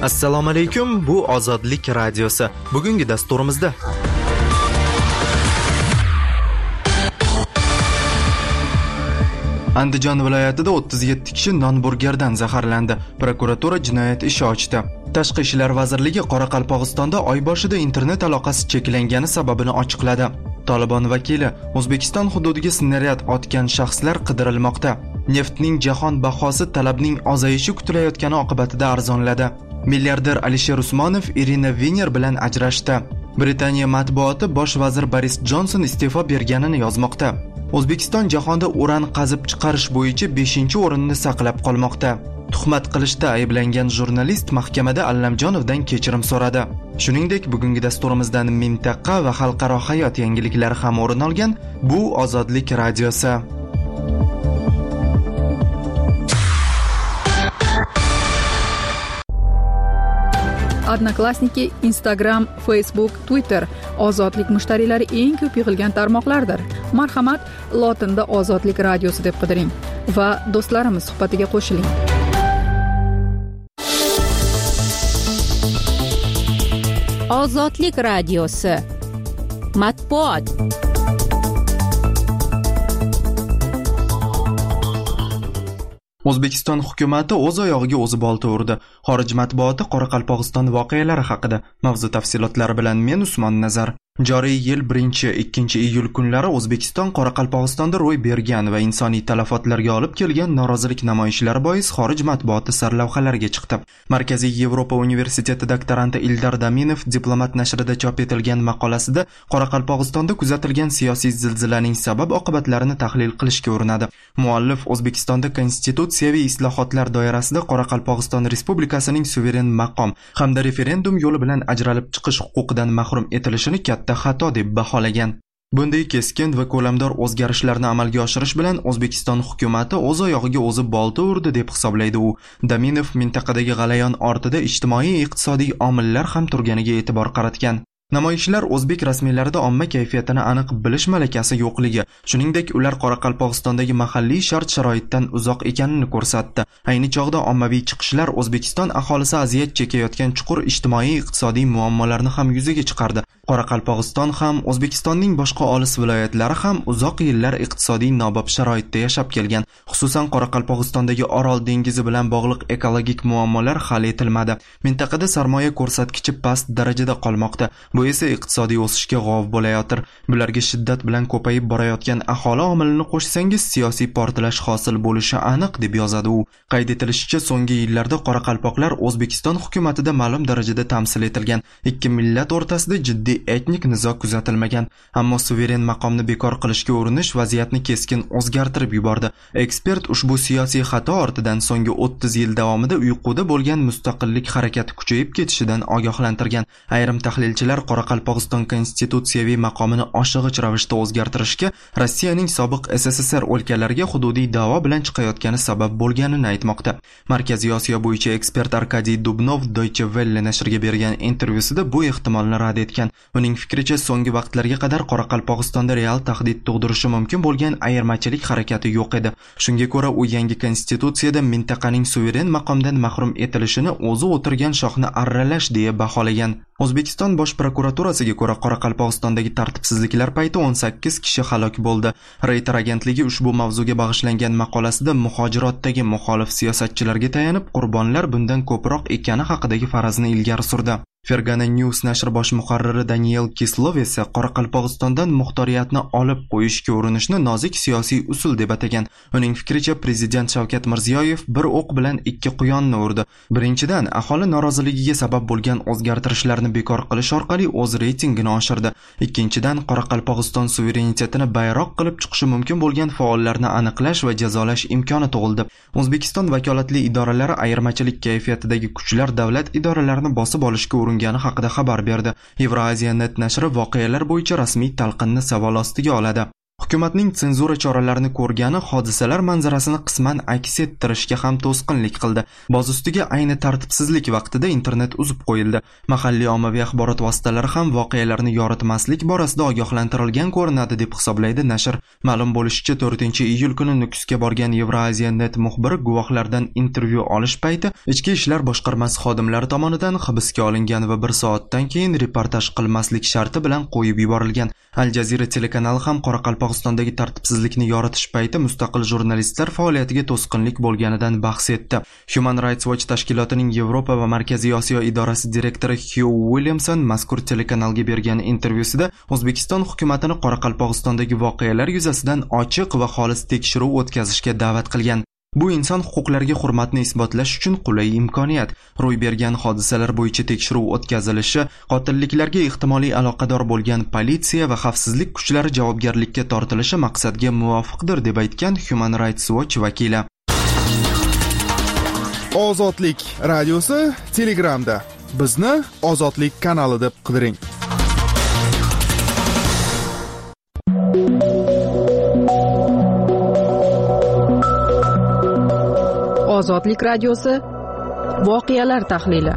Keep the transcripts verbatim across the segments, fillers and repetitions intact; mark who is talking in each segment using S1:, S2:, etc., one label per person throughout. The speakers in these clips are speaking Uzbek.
S1: Assalomu alaykum, bu Ozodlik radiosi. Bugungi dasturimizda Andijon viloyatida o'ttiz yetti kishi non-burgerdan zaharlandi. Prokuratura jinoyat ishi ochdi. Tashqi ishlar vazirligi Qoraqalpog'istonda oy boshida internet aloqasi cheklangani sababini ochiqladi. Tolibon vakili O'zbekiston hududiga snaryad otgan shaxslar qidirilmoqda. Neftning jahon bahosi talabning ozayishi kutilayotgani oqibatida arzonladi. Milliarder Alisher Usmonov Irina Viner bilan ajrashdi. Britaniya matbuoti bosh vazir Boris Jonson iste'fo berganini yozmoqda. O'zbekiston jahonda uran qazib chiqarish bo'yicha beshinchi o'rinni saqlab qolmoqda. Tuhmat qilishda ayblangan jurnalist mahkamada Allamjonovdan kechirim so'radi. Shuningdek, bugungi dasturimizdan mintaqa va xalqaro hayot yangiliklari ham o'rin olgan. Bu Ozodlik radiosi.
S2: Odnoklassniki, Instagram, Facebook, Twitter ozodlik mushtariylari eng ko'p yig'ilgan tarmoqlardir. Marhamat, lotinda Ozodlik radiosi deb qidiring va do'stlarimiz suhbatiga qo'shiling.
S3: Ozodlik radiosi. Matbuot.
S1: O'zbekiston hukumatı o'z oyog'iga o'zi bolta urdi. Xorij matbuoti Qoraqalpog'iston voqealari haqida. Mavzu tafsilotlari bilan men Usmon Nazar. Joriy yil birinchi ikkinchi iyul kunlari O'zbekiston Qoraqalpog'istonda ro'y bergan va insoniy talafotlarga olib kelgan norozilik namoyishlari bois xorij matbuoti sarlavhalariga chiqdi. Markaziy Yevropa universiteti doktoranti Ildar Daminov Diplomat nashrida chop etilgan maqolasida Qoraqalpog'istonda kuzatilgan siyosiy zilzilaning sabab oqibatlarini tahlil qilishga urinadi. Muallif O'zbekistonda konstitutsiyaviy islohotlar doirasida Qoraqalpog'iston Respublikasining suveren maqom hamda referendum yo'li bilan ajralib chiqish huquqidan mahrum etilishini katta xato deb baholagan. Bunday keskin va ko'lamdor o'zgarishlarni amalga oshirish bilan O'zbekiston hukumatı o'z oyog'iga o'zi bolta urdi deb hisoblaydi u. Daminov mintaqadagi g'alayon ortida ijtimoiy-iqtisodiy omillar ham turganiga e'tibor qaratgan. Namoyishlar o'zbek rasmiylarida omma kayfiyatini aniq bilish malakasi yo'qligi, shuningdek ular Qoraqalpog'istondagi mahalliy shart-sharoitdan uzoq ekanini ko'rsatdi. Ayni chog'da ommaviy chiqishlar O'zbekiston aholisi aziyat chekayotgan chuqur ijtimoiy-iqtisodiy muammolarni ham yuzaga chiqardi. Qoraqalpog'iston ham, O'zbekistonning boshqa olis viloyatlari ham uzoq yillar iqtisodiy nobob sharoitda yashab kelgan. Xususan Qoraqalpog'istondagi Orol dengizi bilan bog'liq ekologik muammolar hal etilmadi. Mintaqada sarmoya ko'rsatkichi past darajada qolmoqda. Bu esa iqtisodiy o'sishga g'ov bo'layotir. Bularga shiddat bilan ko'payib borayotgan aholi omilini qo'shsangiz siyosiy portlash hosil bo'lishi aniq deb yozadi u. Qayd etilishicha, so'nggi yillarda qoraqalpoqlar O'zbekiston hukumatida ma'lum darajada tamsil etilgan. Ikki millat o'rtasida jiddiy etnik nizo kuzatilmagan. Ammo suveren maqomni bekor qilishga urinish vaziyatni keskin o'zgartirib yubordi. Ekspert ushbu siyosiy xato ortidan so'nggi o'ttiz yil davomida uyquda bo'lgan mustaqillik harakati kuchayib ketishidan ogohlantirgan. Ayrim tahlilchilar Qoraqalpog'iston konstitutsiyaviy maqomini oshig'ich ravishda o'zgartirishga Rossiyaning sobiq S S S R o'lkalariga hududiy da'vo bilan chiqayotgani sabab bo'lganini aytmoqda. Markaziy Osiyo bo'yicha ekspert Arkadiy Dubnov Deutsche Welle nashriga bergan intervyusida bu ehtimolni rad etgan. Uning fikricha, so'nggi vaqtlarga qadar Qoraqalpog'istonda real tahdid tug'dirishi mumkin bo'lgan ayirmachilik harakati yo'q edi. Shunga ko'ra, u yangi konstitutsiyada mintaqaning suveren maqomdan mahrum etilishini o'zi o'tirgan shohni arralash deya baholagan. O'zbekiston bosh prokuraturasiga ko'ra Qoraqalpog'istondagi tartibsizliklar payti o'n sakkiz kishi halok bo'ldi. Reuters agentligi ushbu mavzuga bag'ishlangan maqolasida muhojirotdagi muxolif siyosatchilarga tayanib, qurbonlar bundan ko'proq ekani haqidagi farazni ilgari surdi. Fergana News nashri bosh muharriri Daniel Kislov esa Qoraqalpog'istondan muxtoriyatni olib qo'yishga urinishni nozik siyosiy usul deb atagan. Uning fikricha, prezident Shavkat Mirziyoyev bir o'q bilan ikki quyonni urdi. Birinchidan, aholi noroziligiga sabab bo'lgan o'zgartirishlarni bekor qilish orqali o'z reytingini oshirdi. Ikkinchidan, Qoraqalpog'iston suverenitetini bayroq qilib chiqishi mumkin bo'lgan faollarni aniqlash va jazolash imkoni tug'ildi. O'zbekiston vakolatli idoralari ayirmachilik kayfiyatidagi kuchlar davlat idoralarini bosib olishga uringani haqida xabar berdi. Euraziya net nashri voqealar bo'yicha rasmiy talqinni savol ostiga oladi. Hukumatning senzura choralarini ko'rgani hodisalar manzarasini qisman aks ettirishga ham to'sqinlik qildi. Boz ustiga ayni tartibsizlik vaqtida internet uzib qo'yildi. Mahalliy ommaviy axborot vositalari ham voqealarni yoritmaslik borasida ogohlantirilgan ko'rinadi deb hisoblaydi nashr. Ma'lum bo'lishicha, to'rtinchi iyul kuni Nukusga borgan Euraziya.net muxbiri guvohlardan intervyu olish payti Ichki ishlar boshqarmasi xodimlari tomonidan hibsga olingan va bir soatdan keyin reportaj qilmaslik sharti bilan qo'yib yuborilgan. Al Jazeera telekanali ham Qoraqalpog'istondagi tartibsizlikni yoritish payti mustaqil jurnalistlar faoliyatiga to'sqinlik bo'lganidan bahs etdi. Human Rights Watch tashkilotining Yevropa va Markaziy Osiyo idorasi direktori Hugh Williamson mazkur telekanalga bergan intervyusida O'zbekiston hukumatini Qoraqalpog'istondagi voqealar yuzasidan ochiq va xolis tekshiruv o'tkazishga da'vat qilgan. Bu inson huquqlariga hurmatni isbotlash uchun qulay imkoniyat. Ro'y bergan hodisalar bo'yicha tekshiruv o'tkazilishi, qotilliklarga ehtimoliy aloqador bo'lgan politsiya va xavfsizlik kuchlari javobgarlikka tortilishi maqsadga muvofiqdir deb aytgan Human Rights Watch vakili.
S4: Ozodlik radiosi Telegramda. Bizni Ozodlik kanali deb qidiring.
S2: Ozodlik radiosi voqealar tahlili.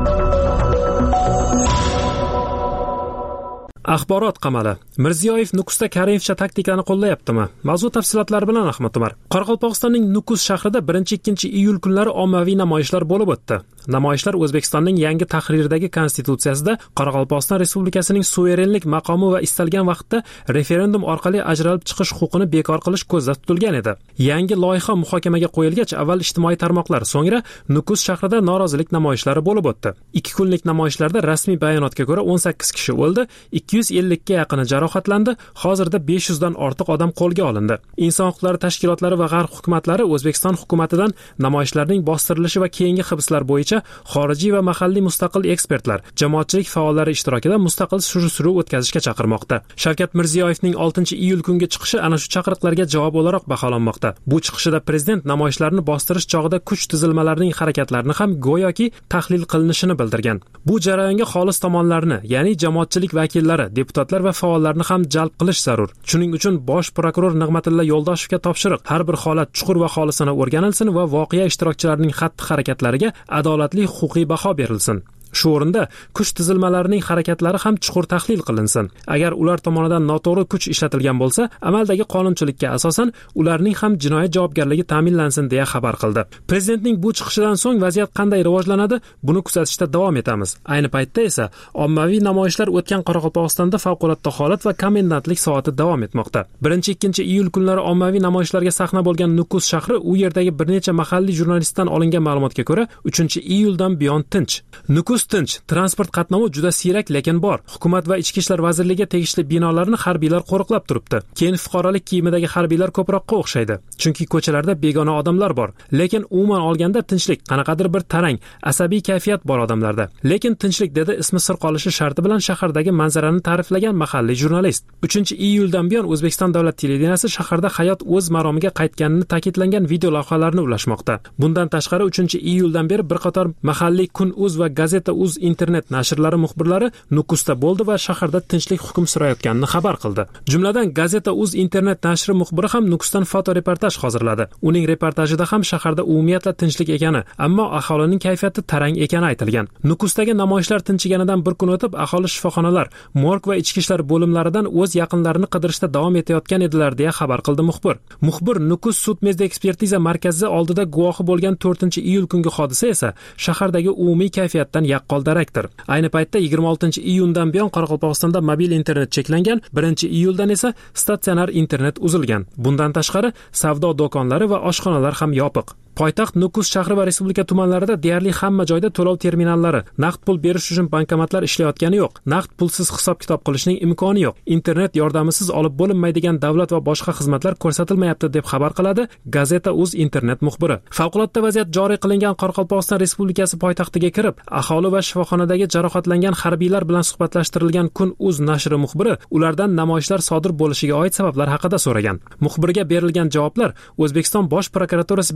S5: Axborot qamali. Mirziyoyev Nukusda Karimovcha taktikani qo'llayaptimi? Mavzu tafsilotlari bilan Ahmad Umar. Qoraqalpog'istonning Nukus shahrida birinchi ikkinchi iyul kunlari ommaviy namoyishlar bo'lib o'tdi. Namoyishlar O'zbekistonning yangi tahrirdagi konstitutsiyasida Qoraqalpog'iston Respublikasining suverenlik maqomi va istalgan vaqtda referendum orqali ajralib chiqish huquqini bekor qilish ko'zda tutilgan edi. Yangi loyiha muhokamaga qo'yilgach, avval ijtimoiy tarmoqlar, so'ngra Nukus shahrida norozilik namoyishlari bo'lib o'tdi. ikki kunlik namoyishlarda rasmiy bayonotga ko'ra o'n sakkiz kishi o'ldi, ikki yuz ellik ga yaqini jarohatlandi, hozirda besh yuz dan ortiq odam qo'lga olindi. Inson huquqlari tashkilotlari va g'arb hukumatlari O'zbekiston hukumatidan namoyishlarning bostirilishi va keyingi hibslar bo'yicha xorijiy va mahalliy mustaqil ekspertlar, jamoatchilik faollari ishtirokida mustaqil surishtiruv o'tkazishga chaqirmoqda. Shavkat Mirziyoyevning oltinchi iyul kungi chiqishi ana shu chaqiriqlarga javob o'laroq baholanmoqda. Bu chiqishida prezident namoyishlarni bostirish chog'ida kuch tuzilmalarining harakatlarini ham go'yoki tahlil qilinishini bildirgan. Bu jarayonga xolis tomonlarni, ya'ni jamoatchilik vakillari, deputatlar va faollarni ham jalb qilish zarur. Shuning uchun bosh prokuror Nig'matilla Yo'ldoshevga topshiriq, har bir holat chuqur va xolisona o'rganilsin va voqea ishtirokchilarining xatti-harakatlariga adolatli huquqiy baho berilsin. Shu o'rinda kuch tizilmalarining harakatlari ham chuqur tahlil qilinsin. Agar ular tomonidan noto'g'ri kuch ishlatilgan bo'lsa, amaldagi qonunchilikka asosan ularning ham jinoyat javobgarligi ta'minlansin deya xabar qildi. Prezidentning bu chiqishidan so'ng vaziyat qanday rivojlanadi? Buni kuzatishda davom etamiz. Ayni paytda esa ommaviy namoyishlar o'tgan Qoraqalpog'istonda favqulodda holat va komendantlik soati davom etmoqda. birinchi ikkinchi iyul kunlari ommaviy namoyishlarga sahna bo'lgan Nukus shahri u yerdagi bir necha mahalliy jurnalistdan olingan ma'lumotga ko'ra uchinchi iyuldan buyon tinch. Nukus tinch, transport qatnovi juda siyrak lekin bor. Hukumat va Ichki ishlar vazirligiga tegishli binolarni harbiylar qo'riqlab turibdi. Keyin fuqarolik kiyimidagi harbiylar ko'proqqa o'xshaydi. Chunki ko'chalarda begona odamlar bor. Lekin umuman olganda tinchlik, qanaqadir bir tarang, asabiy kayfiyat bor odamlarda. Lekin tinchlik dedi ismi sir qolishi sharti bilan shahardagi manzarani ta'riflagan mahalliy jurnalist. uchinchi iyuldan buyon O'zbekiston davlat televideniyasi shaharda hayot o'z maromiga qaytganini ta'kidlangan video lavhalarni ulashmoqda. Bundan tashqari uchinchi iyuldan beri bir qator mahalliy Kun.uz va Gazeta uz internet nashrlari muxbirlari Nukusda bo'ldi va shaharda tinchlik hukm surayotganini xabar qildi. Jumladan Gazeta uz internet nashri muxbiri ham Nukusdan fotoreportaj hozirladi. Uning reportajida ham shaharda umumiyatla tinchlik ekani, ammo aholining kayfiyati tarang ekani aytilgan. Nukusdagi namoyishlar tinchiganidan bir kun o'tib, aholi shifoxonalar, morg va ichki ishlar bo'limlaridan o'z yaqinlarini qidirishda davom etayotgan edilar deya xabar qildi muxbir. Muxbir Nukus sud mezda ekspertiza markazi oldida guvohi bo'lgan to'rtinchi iyul kungi hodisa esa shahardagi umumiy kayfiyatdan yaqqol darakdir. Ayni paytda yigirma oltinchi iyundan buyon Qoraqalpog'istonda mobil internet cheklangan, birinchi iyuldan esa statsionar internet uzilgan. Bundan tashqari savdo do'konlari va oshxonalar ham yopiq. Poytaxt Nukus shahri va respublika tumanlarida deyarli hamma joyda to'lov terminallari, naqd pul berish uchun bankomatlar ishlayotgani yo'q. Naqd pulsiz hisob-kitob qilishning imkoni yo'q. Internet yordamisiz olib bo'linmaydigan davlat va boshqa xizmatlar ko'rsatilmayapti deb xabar qiladi Gazeta uz internet muxbiri. Favqulodda vaziyat joriy qilingan Qoraqalpog'iston Respublikasi poytaxtiga kirib, aholi va shifoxonadagi jarohatlangan harbiylar bilan suhbatlashtirilgan Kun.uz nashri muxbiri ulardan namoyishlar sodir bo'lishiga oid sabablar haqida so'ragan. Muxbirga berilgan javoblar O'zbekiston Bosh prokuraturasi bergan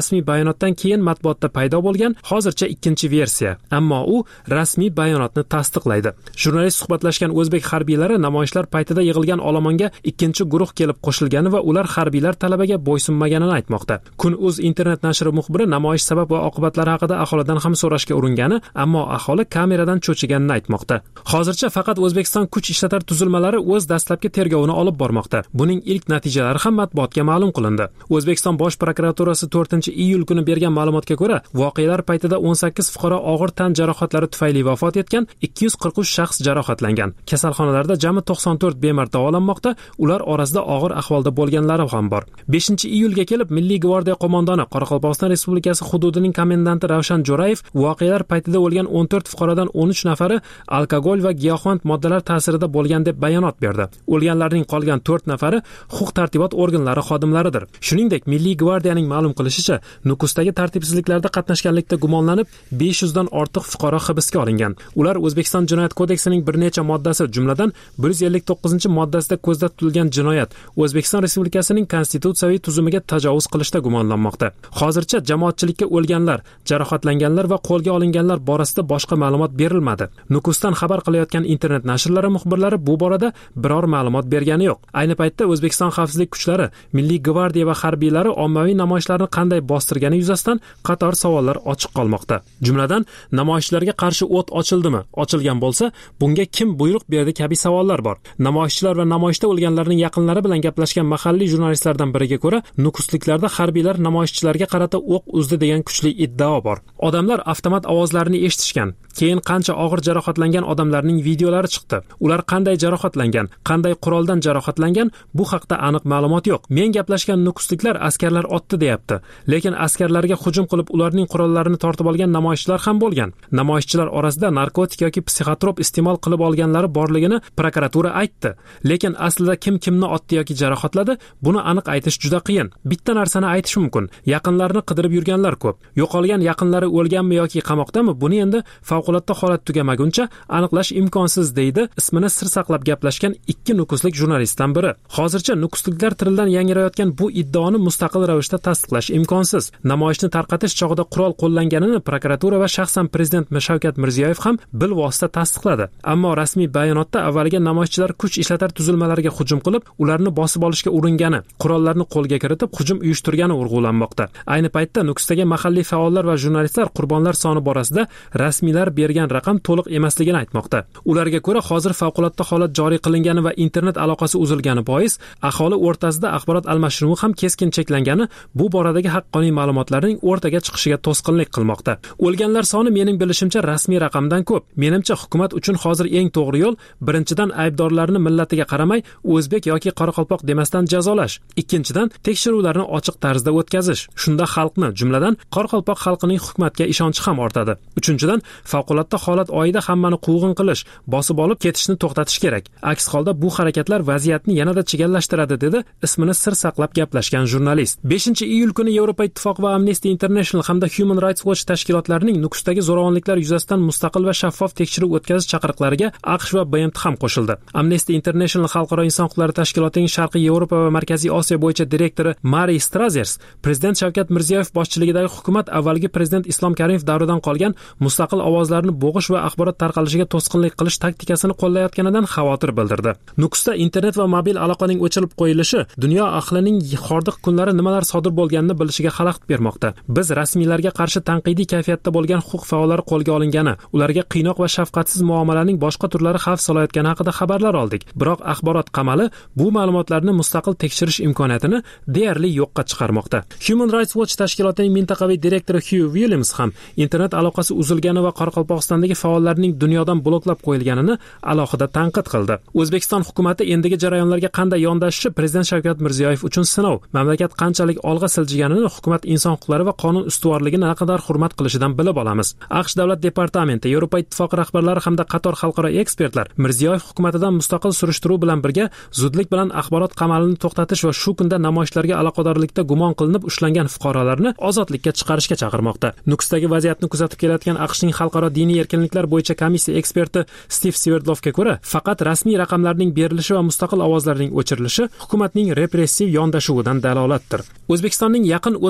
S5: rasmiy bayonotdan keyin matbuotda paydo bo'lgan hozircha ikkinchi versiya, ammo u rasmiy bayonotni tasdiqlaydi. Jurnalist suhbatlashgan o'zbek harbiylari namoyishlar paytida yig'ilgan olomonga ikkinchi guruh kelib qo'shilgani va ular harbiylar talabiga bo'ysunmaganini aytmoqda. Kun.uz internet nashri muxbiri namoyish sabab va oqibatlari haqida aholidan ham so'rashga uringani, ammo aholi kameradan cho'chiganini aytmoqda. Hozircha faqat O'zbekiston kuch ishlatar tuzilmalari o'z dastlabki tergovini olib bormoqda. Buning ilk natijalari ham matbuotga ma'lum qilindi. O'zbekiston bosh prokuraturasi to'rtinchi iyul kuni bergan ma'lumotga ko'ra, voqealar paytida o'n sakkiz fuqaro og'ir tan jarohatlari tufayli vafot etgan, ikki yuz qirq uch shaxs jarohatlangan. Kasalxonalarda jami to'qson to'rt bemor davolanmoqda, ular orasida og'ir ahvolda bo'lganlari ham bor. beshinchi iyulga kelib Milliy gvardiya qo'mondoni Qoraqalpog'iston Respublikasi hududining komendanti Ravshan Jo'rayev voqealar paytida o'lgan o'n to'rt fuqarodan o'n uch nafari alkogol va giyohvand moddalar ta'sirida bo'lgan deb bayonot berdi. O'lganlarning qolgan to'rt nafari huquq-tartibot organlari xodimlaridir. Shuningdek, Milliy gvardiyaning ma'lum qilishicha, Nukusdagi tartibsizliklarda qatnashganlikda gumonlanib besh yuz dan ortiq fuqaro hibsga olingan. Ular O'zbekiston Jinoyat kodeksining bir necha moddasi, jumladan bir yuz ellik to'qqizinchi moddasida ko'zda tutilgan jinoyat, O'zbekiston Respublikasining konstitutsiyaviy tuzumiga tajovuz qilishda gumonlanmoqda. Hozircha jamoatchilikka o'lganlar, jarohatlanganlar va qo'lga olinganlar borasida boshqa ma'lumot berilmadi. Nukusdan xabar qilayotgan internet nashrlari muxbirlari bu borada biror ma'lumot bergani yo'q. Ayni paytda O'zbekiston xavfsizlik kuchlari, Milliy gvardiya va harbiylari ommaviy namoyishlarni qanday bostirgani yuzasidan qator savollar ochiq qolmoqda. Jumladan, namoyishlarga qarshi o't ochildimi? Ochilgan bo'lsa, bunga kim buyruq berdi kabi savollar bor. Namoyishchilar va namoyishda o'lganlarning yaqinlari bilan gaplashgan mahalliy jurnalistlardan biriga ko'ra, Nukusliklarda harbiylar namoyishchilarga qarata o'q uzdi degan kuchli iddao bor. Odamlar avtomat ovozlarini eshitishgan. Keyin qancha og'ir jarohatlangan odamlarning videolari chiqdi. Ular qanday jarohatlangan, qanday quroldan jarohatlangan, bu haqda aniq ma'lumot yo'q. Men gaplashgan nukusliklar askarlar otdi deyapti. Lekin askarlarga hujum qilib ularning qurollarini tortib olgan namoyishchilar ham bo'lgan. Namoyishchilar orasida narkotik yoki psixotrop iste'mol qilib olganlari borligini prokuratura aytdi. Lekin aslida kim kimni otdi yoki jarohatladi, buni aniq aytish juda qiyin. Bitta narsani aytish mumkin. Yaqinlarini qidirib yurganlar ko'p. Yo'qolgan yaqinlari o'lganmi yoki qamoqdami, buni endi favqulodda holat tugamaguncha aniqlash imkonsiz, deydi ismini sir saqlab gaplashgan ikki nukuslik jurnalistdan biri. Hozircha nukusliklar tilidan yangrayotgan bu iddaoni mustaqil ravishda tasdiqlash imkonsiz. Namoyishni tarqatish chog'ida qurol qo'llanganini prokuratura va shaxsan prezident Shavkat Mirziyoyev ham bilvosita tasdiqladi. Ammo rasmiy bayonotda avvaliga namoyishchilar kuch ishlatar tuzilmalariga hujum qilib, ularni bosib olishga uringani, qurollarni qo'lga kiritib hujum uyushtirgani urg'ulanmoqda. Ayni paytda Nukusdagi mahalliy faollar va jurnalistlar qurbonlar soni borasida rasmiylar bergan raqam to'liq emasligini aytmoqda. Ularga ko'ra, hozir favqulodda holat joriy qilingani va internet aloqasi uzilgani bois aholi o'rtasida axborot almashinuvi ham keskin cheklangani bu boradagi haqqoniy ma'lumotlarning o'rtaga chiqishiga to'sqinlik qilmoqda. O'lganlar soni mening bilishimcha rasmiy raqamdan ko'p. Menimcha hukumat uchun hozir eng to'g'ri yo'l birinchidan aybdorlarni millatiga qaramay o'zbek yoki qoraqalpoq demasdan jazolash. Ikkinchidan tekshiruvlarni ochiq tarzda o'tkazish. Shunda xalqni, jumladan qoraqalpoq xalqining hukumatga ishonchi ham ortadi. Uchinchidan favqulodda holat oyida hammani quvg'in qilish, bosib olib ketishni to'xtatish kerak. Aks holda bu harakatlar vaziyatni yanada chigallashtiradi, dedi ismini sir saqlab gaplashgan jurnalist. beshinchi iyul kuni Yevropa Ittifoqi va Amnesty International hamda Human Rights Watch tashkilotlarining Nukusdagi zo'ravonliklar yuzasidan mustaqil va shaffof tekshiruv o'tkazish chaqiriqlariga AQSh va B M T ham qo'shildi. Amnesty International Xalqaro inson huquqlari tashkilotining Sharqiy Yevropa va Markaziy Osiyo bo'yicha direktori Mari Strazers, prezident Shavkat Mirziyoyev boshchiligidagi hukumat avvalgi prezident Islom Karimov davridan qolgan mustaqil ovozlarni bo'g'ish va axborot tarqalishiga to'sqinlik qilish taktikasini qo'llayotganidan xavotir bildirdi. Nukusda internet va mobil aloqaning o'chirib qo'yilishi dunyo ahlining hordiq kunlari nimalar sodir bo'lganini bilishiga xalaqit bermoqda. Biz rasmiylarga qarshi tanqidiy kayfiyatda bo'lgan huquq faollari qo'lga olingani, ularga qiynoq va shafqatsiz muomalaning boshqa turlari xavf solayotgani haqida xabarlar oldik. Biroq axborot qamali bu ma'lumotlarni mustaqil tekshirish imkoniyatini deyarli yo'qqa chiqarmoqda. Human Rights Watch tashkilotining mintaqaviy direktori Hugh Williams ham internet aloqasi uzilgani va Qoraqalpog'istondagi faollarning dunyodan bloklab qo'yilganini alohida tanqid qildi. O'zbekiston hukumatı endigi jarayonlarga qanday yondashishi prezident Shavkat Mirziyoyev uchun sinov. Mamlakat qanchalik olg'a siljiganini hukumat inson huquqlari va qonun ustuvorligini naqadar hurmat qilishidan bilib olamiz. AQSh davlat departamenti, Yevropa Ittifoqi rahbarlari hamda qator xalqaro ekspertlar Mirziyoyev hukumatidan mustaqil surishtiruv bilan birga zudlik bilan axborot qamalini to'xtatish va shu kunda namoyishlarga aloqadorlikda gumon qilinib ushlangan fuqarolarni ozodlikka chiqarishga chaqirmoqda. Nukusdagi vaziyatni kuzatib kelayotgan AQShning xalqaro diniy erkinliklar bo'yicha komissiya eksperti Steve Sverdlovga ko'ra, faqat rasmiy raqamlarning berilishi va mustaqil ovozlarning o'chirilishi hukumatning repressiv yondashuvidan dalolatdir. O'zbekistonning yaqin o'tmish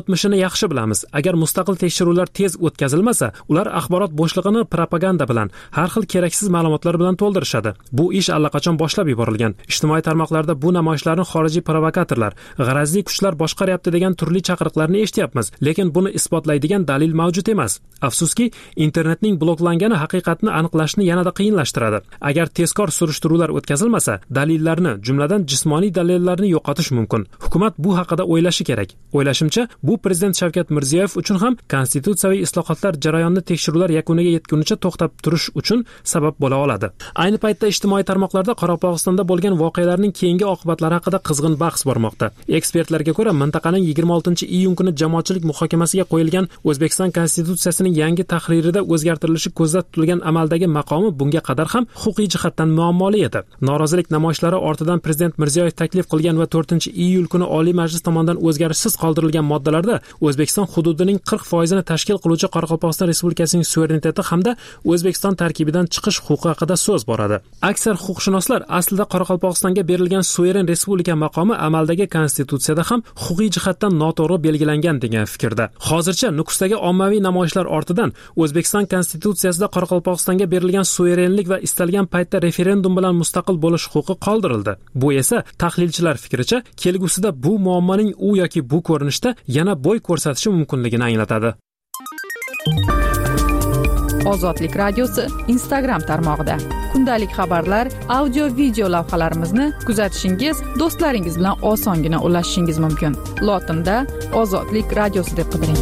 S5: o'tmishini yaxshi bilamiz. Agar mustaqil tekshiruvlar tez o'tkazilmasa, ular axborot bo'shlig'ini propaganda bilan, har xil keraksiz ma'lumotlar bilan to'ldirishadi. Bu ish allaqachon boshlab yuborilgan. Ijtimoiy tarmoqlarda bu namoyishlarni xorijiy provokatorlar, g'arazli kuchlar boshqaryapti degan turli chaqiriqlarni eshityapmiz, lekin buni isbotlaydigan dalil mavjud emas. Afsuski, internetning bloklangani haqiqatni aniqlashni yanada qiyinlashtiradi. Agar tezkor surishtiruvlar o'tkazilmasa, dalillarni, jumladan jismoniy dalillarni yo'qotish mumkin. Hukumat bu haqida o'ylashi kerak. O'ylashimcha, bu prezident Shavkat Mirziyoyev uchun ham konstitutsiyaviy islohotlar jarayonini tekshiruvlar yakuniga yetgunicha to'xtab turish uchun sabab bo'la oladi. Ayni paytda ijtimoiy tarmoqlarda Qoraqalpog'istonda bo'lgan voqealarning keyingi oqibatlari haqida qizg'in bahs bormoqda. Ekspertlarga ko'ra, mintaqaning yigirma oltinchi iyun kuni jamoatchilik muhokamasiga qo'yilgan O'zbekiston konstitutsiyasining yangi tahririda o'zgartirilishi ko'zda tutilgan amaldagi maqomi bunga qadar ham huquqiy jihatdan muammoli edi. Norozilik namoyishlari ortidan prezident Mirziyoyev taklif qilgan va to'rtinchi iyul kuni Oliy Majlis tomonidan o'zgarishsiz qoldirilgan moddalarda O'zbekiston hududining qirq foizini tashkil qiluvchi Qoraqalpog'iston Respublikasining suvereniteti hamda O'zbekiston tarkibidan chiqish huquqi haqida so'z boradi. Aksar huquqshunoslar aslida Qoraqalpog'istonga berilgan suveren respublika maqomi amaldagi konstitutsiyada ham huquqiy jihatdan noto'g'ri belgilangan degan fikrda. Hozircha Nukusdagi ommaviy namoyishlar ortidan O'zbekiston konstitutsiyasida Qoraqalpog'istonga berilgan suverenlik va istalgan paytda referendum bilan mustaqil bo'lish huquqi qoldirildi. Bu esa tahlilchilar fikricha kelgusida bu muammoning u yoki bu ko'rinishda yana bo'y ko'rsatishi mumkinligini anglatadi.
S2: Ozodlik radiosi Instagram tarmog'ida kundalik xabarlar, audio video lavhalarimizni kuzatishingiz, do'stlaringiz bilan osongina ulashishingiz mumkin. Lotinda Ozodlik radiosi deb qidiring.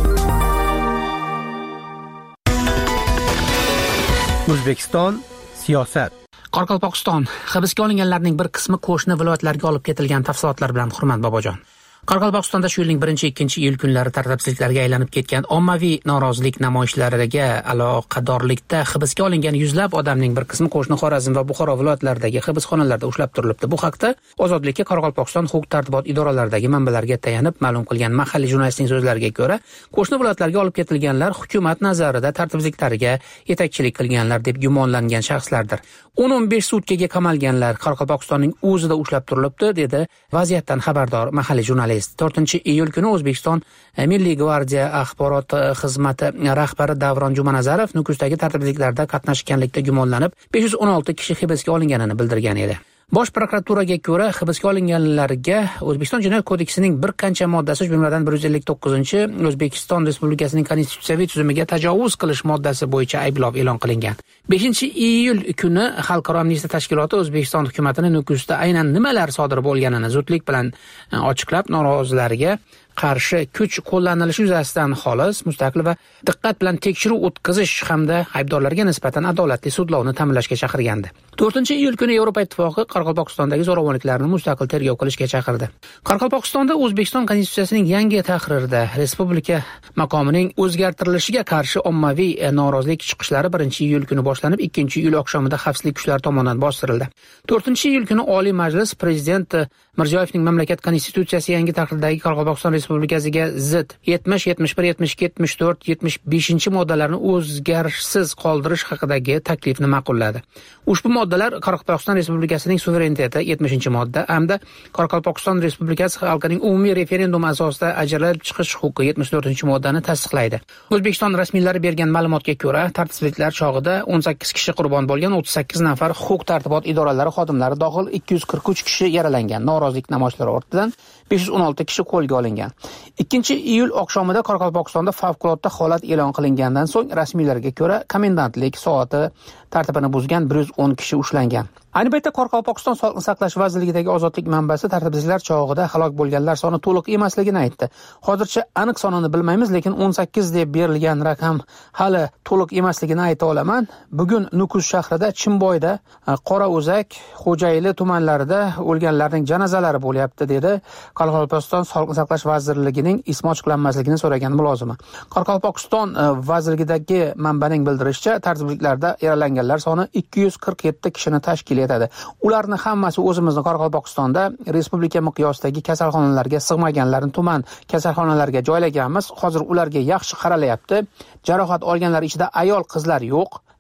S6: O'zbekiston siyosat.
S7: Qoraqalpog'iston hibsga olinganlarning bir qismi qo'shni viloyatlarga olib ketilgan tafsilotlar bilan Hurmat Bobojon. Qoraqalpog'istonda shu yilning birinchi ikkinchi iyul kunlari tartibsizliklarga aylanib ketgan ommaviy norozilik namoyishlariga aloqadorlikda hibsga olingan yuzlab odamning bir qismi qo'shni Xorazm va Buxoro viloyatlaridagi hibsxonalarda ushlab turilibdi. Bu haqda Ozodlikka Qoraqalpog'iston huquq-tartibot idoralaridagi manbalarga tayanib ma'lum qilgan mahalliy jurnalistning so'zlariga ko'ra, qo'shni viloyatlarga olib ketilganlar hukumat nazarida tartibsizliklariga yetakchilik qilganlar deb gumonlangan shaxslardir. o'n o'n besh sutkaga qamalganlar Qoraqalpog'istonning o'zida ushlab turilibdi, dedi vaziyatdan xabardor mahalliy jurnalist. to'rtinchi iyul kuni O'zbekiston Milliy gvardiya axborot xizmati rahbari Davron Jumanazarov Nukusdagi tartibsizliklarda qatnashganlikda gumonlanib besh yuz o'n olti kishi hibsga olinganini bildirgan edi. Bosh prokuraturaga ko'ra, hibsga olinganlarga O'zbekiston Jinoyat kodeksining bir qancha moddasi, jumladan bir yuz ellik to'qqizinchi O'zbekiston Respublikasining konstitutsiyaviy tuzumiga tajovuz qilish moddasi bo'yicha ayblov e'lon qilingan. beshinchi iyul kuni Xalqaro amnistiya tashkiloti O'zbekiston hukumatini Nukusda aynan nimalar sodir bo'lganini zudlik bilan ochiqlab, norozilarga qarshi kuch qo'llanilishi yuzasidan xolis, mustaqil va diqqat bilan tekshiruv o'tkazish hamda aybdorlarga nisbatan adolatli sudlovni ta'minlashga chaqirgandi. to'rtinchi iyul kuni Yevropa Ittifoqi Qoraqalpog'istondagi zo'ravonliklarni mustaqil tergov qilishga chaqirdi. Qoraqalpog'istonda O'zbekiston konstitutsiyasining yangi tahririda respublika maqomining o'zgartirilishiga qarshi ommaviy norozilik chiqishlari birinchi iyul kuni boshlanib, ikkinchi iyul oqshomida xavfsizlik kuchlari tomonidan bostirildi. to'rtinchi iyul kuni Oliy Majlis prezident Mirziyoyevning mamlakat konstitutsiyasi yangi tahrirdagi Qoraqalpog'iston Respublikasiga zid yetmish, yetmish bir, yetmish ikki, yetmish to'rt, yetmish beshinchi moddalarni o'zgarishsiz qoldirish haqidagi taklifni ma'qulladi. Ushbu moddalar Qoraqalpog'iston Respublikasining suvereniteti yetmishinchi modda hamda Qoraqalpog'iston Respublikasi xalqining umumiy referendum asosida ajralib chiqish huquqi yetmish to'rtinchi moddani tasdiqlaydi. O'zbekiston rasmiylari bergan ma'lumotga ko'ra, tartibsizliklar chog'ida o'n sakkiz kishi qurbon bo'lgan, o'ttiz sakkiz nafar huquq-tartibot idoralari xodimlari dohil ikki yuz qirq uch kishi yaralangan. Norozilik namoyishlari ortidan besh yuz o'n olti kishi qo'lga olingan. ikkinchi iyul oqshomida Qoraqalpog'istonda favqulodda holat e'lon qilingandan so'ng rasmiylarga ko'ra komendantlik soati tartibini buzgan bir yuz o'n kishi ushlangan. Ayni paytda Qoraqalpog'iston Sog'liqni saqlash vazirligidagi ozodlik manbasi tartibsizliklar chog'ida halok bo'lganlar soni to'liq emasligini aytdi. Hozircha aniq sonini bilmaymiz, lekin o'n sakkiz deb berilgan raqam hali to'liq emasligini ayta olaman. Bugun Nukus shahrida, Chimboyda, Qorao'zak, Xo'jayli tumanlarida o'lganlarning janozalari bo'lyapti, dedi Qoraqalpog'iston Sog'liqni saqlash vazirligining ismi ochiqlanmasligini so'ragan mulozimi. Qoraqalpog'iston vazirligidagi manbaning bildirishicha, tartibsizliklarda yaralanganlar soni ikki yuz qirq yetti kishini tashkil etadi. Ularni hammasi o'zimizning Qoraqalpog'istonda respublika miqyosidagi kasalxonalarga sig'maganlarni tuman kasalxonalarga joylaganmiz. Hozir ularga yaxshi qaralyapti. Jarohat olganlar ichida ayol, qizlar yo'q.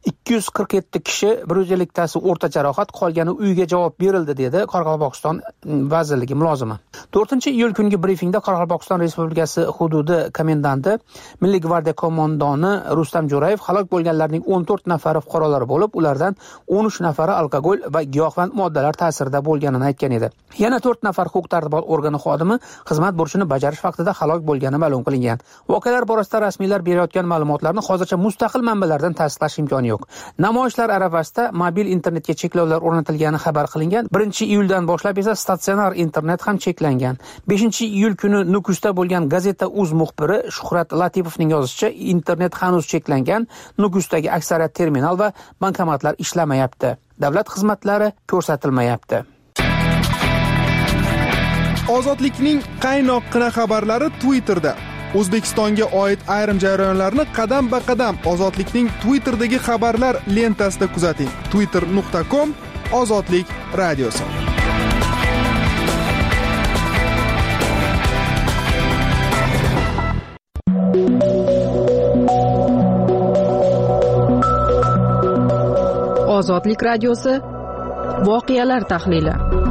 S7: ikki yuz qirq yetti kishi bir yuz elliktasi o'rta jarohat, qolgani uyga javob berildi dedi Qoraqalpog'iston vazirligi mulozimi. to'rtinchi iyul kungi brifingda Qoraqalpog'iston Respublikasi hududi komendanti Milliy gvardiya qo'mondoni Rustam Jo'rayev halok bo'lganlarning o'n to'rt nafari fuqarolar bo'lib, ulardan o'n uch nafari alkogol va giyohvand moddalar ta'sirida bo'lganini aytgan edi. Yana to'rt nafar huquq-tartibot organi xodimi xizmat burchini bajarish vaqtida halok bo'lgani ma'lum qilingan. Voqealar borasida rasmiylar berayotgan ma'lumotlarni hozircha mustaqil manbalardan tasdiqlash imkoni yo'q. Namoyishlar arafasida mobil internetga cheklovlar o'rnatilgani xabar qilingan. birinchi iyuldan boshlab esa statsionar internet ham cheklangan. beshinchi iyul kuni Nukusda bo'lgan Gazeta uz muxbiri Shuhrat Latipovning yozishicha, internet hanuz cheklangan. Nukusdagi aksariyat terminal va bankomatlar ishlamayapti. Davlat xizmatlari ko'rsatilmayapti.
S4: Ozodlikning qaynoqqina xabarlari Twitterda. O'zbekistonga oid ayrim jarayonlarni qadam-ba-qadam Ozodlikning Twitter'dagi xabarlar lentasida kuzating. twitter nuqta com Ozodlik radiosi.
S2: Ozodlik radiosi voqealar tahlili.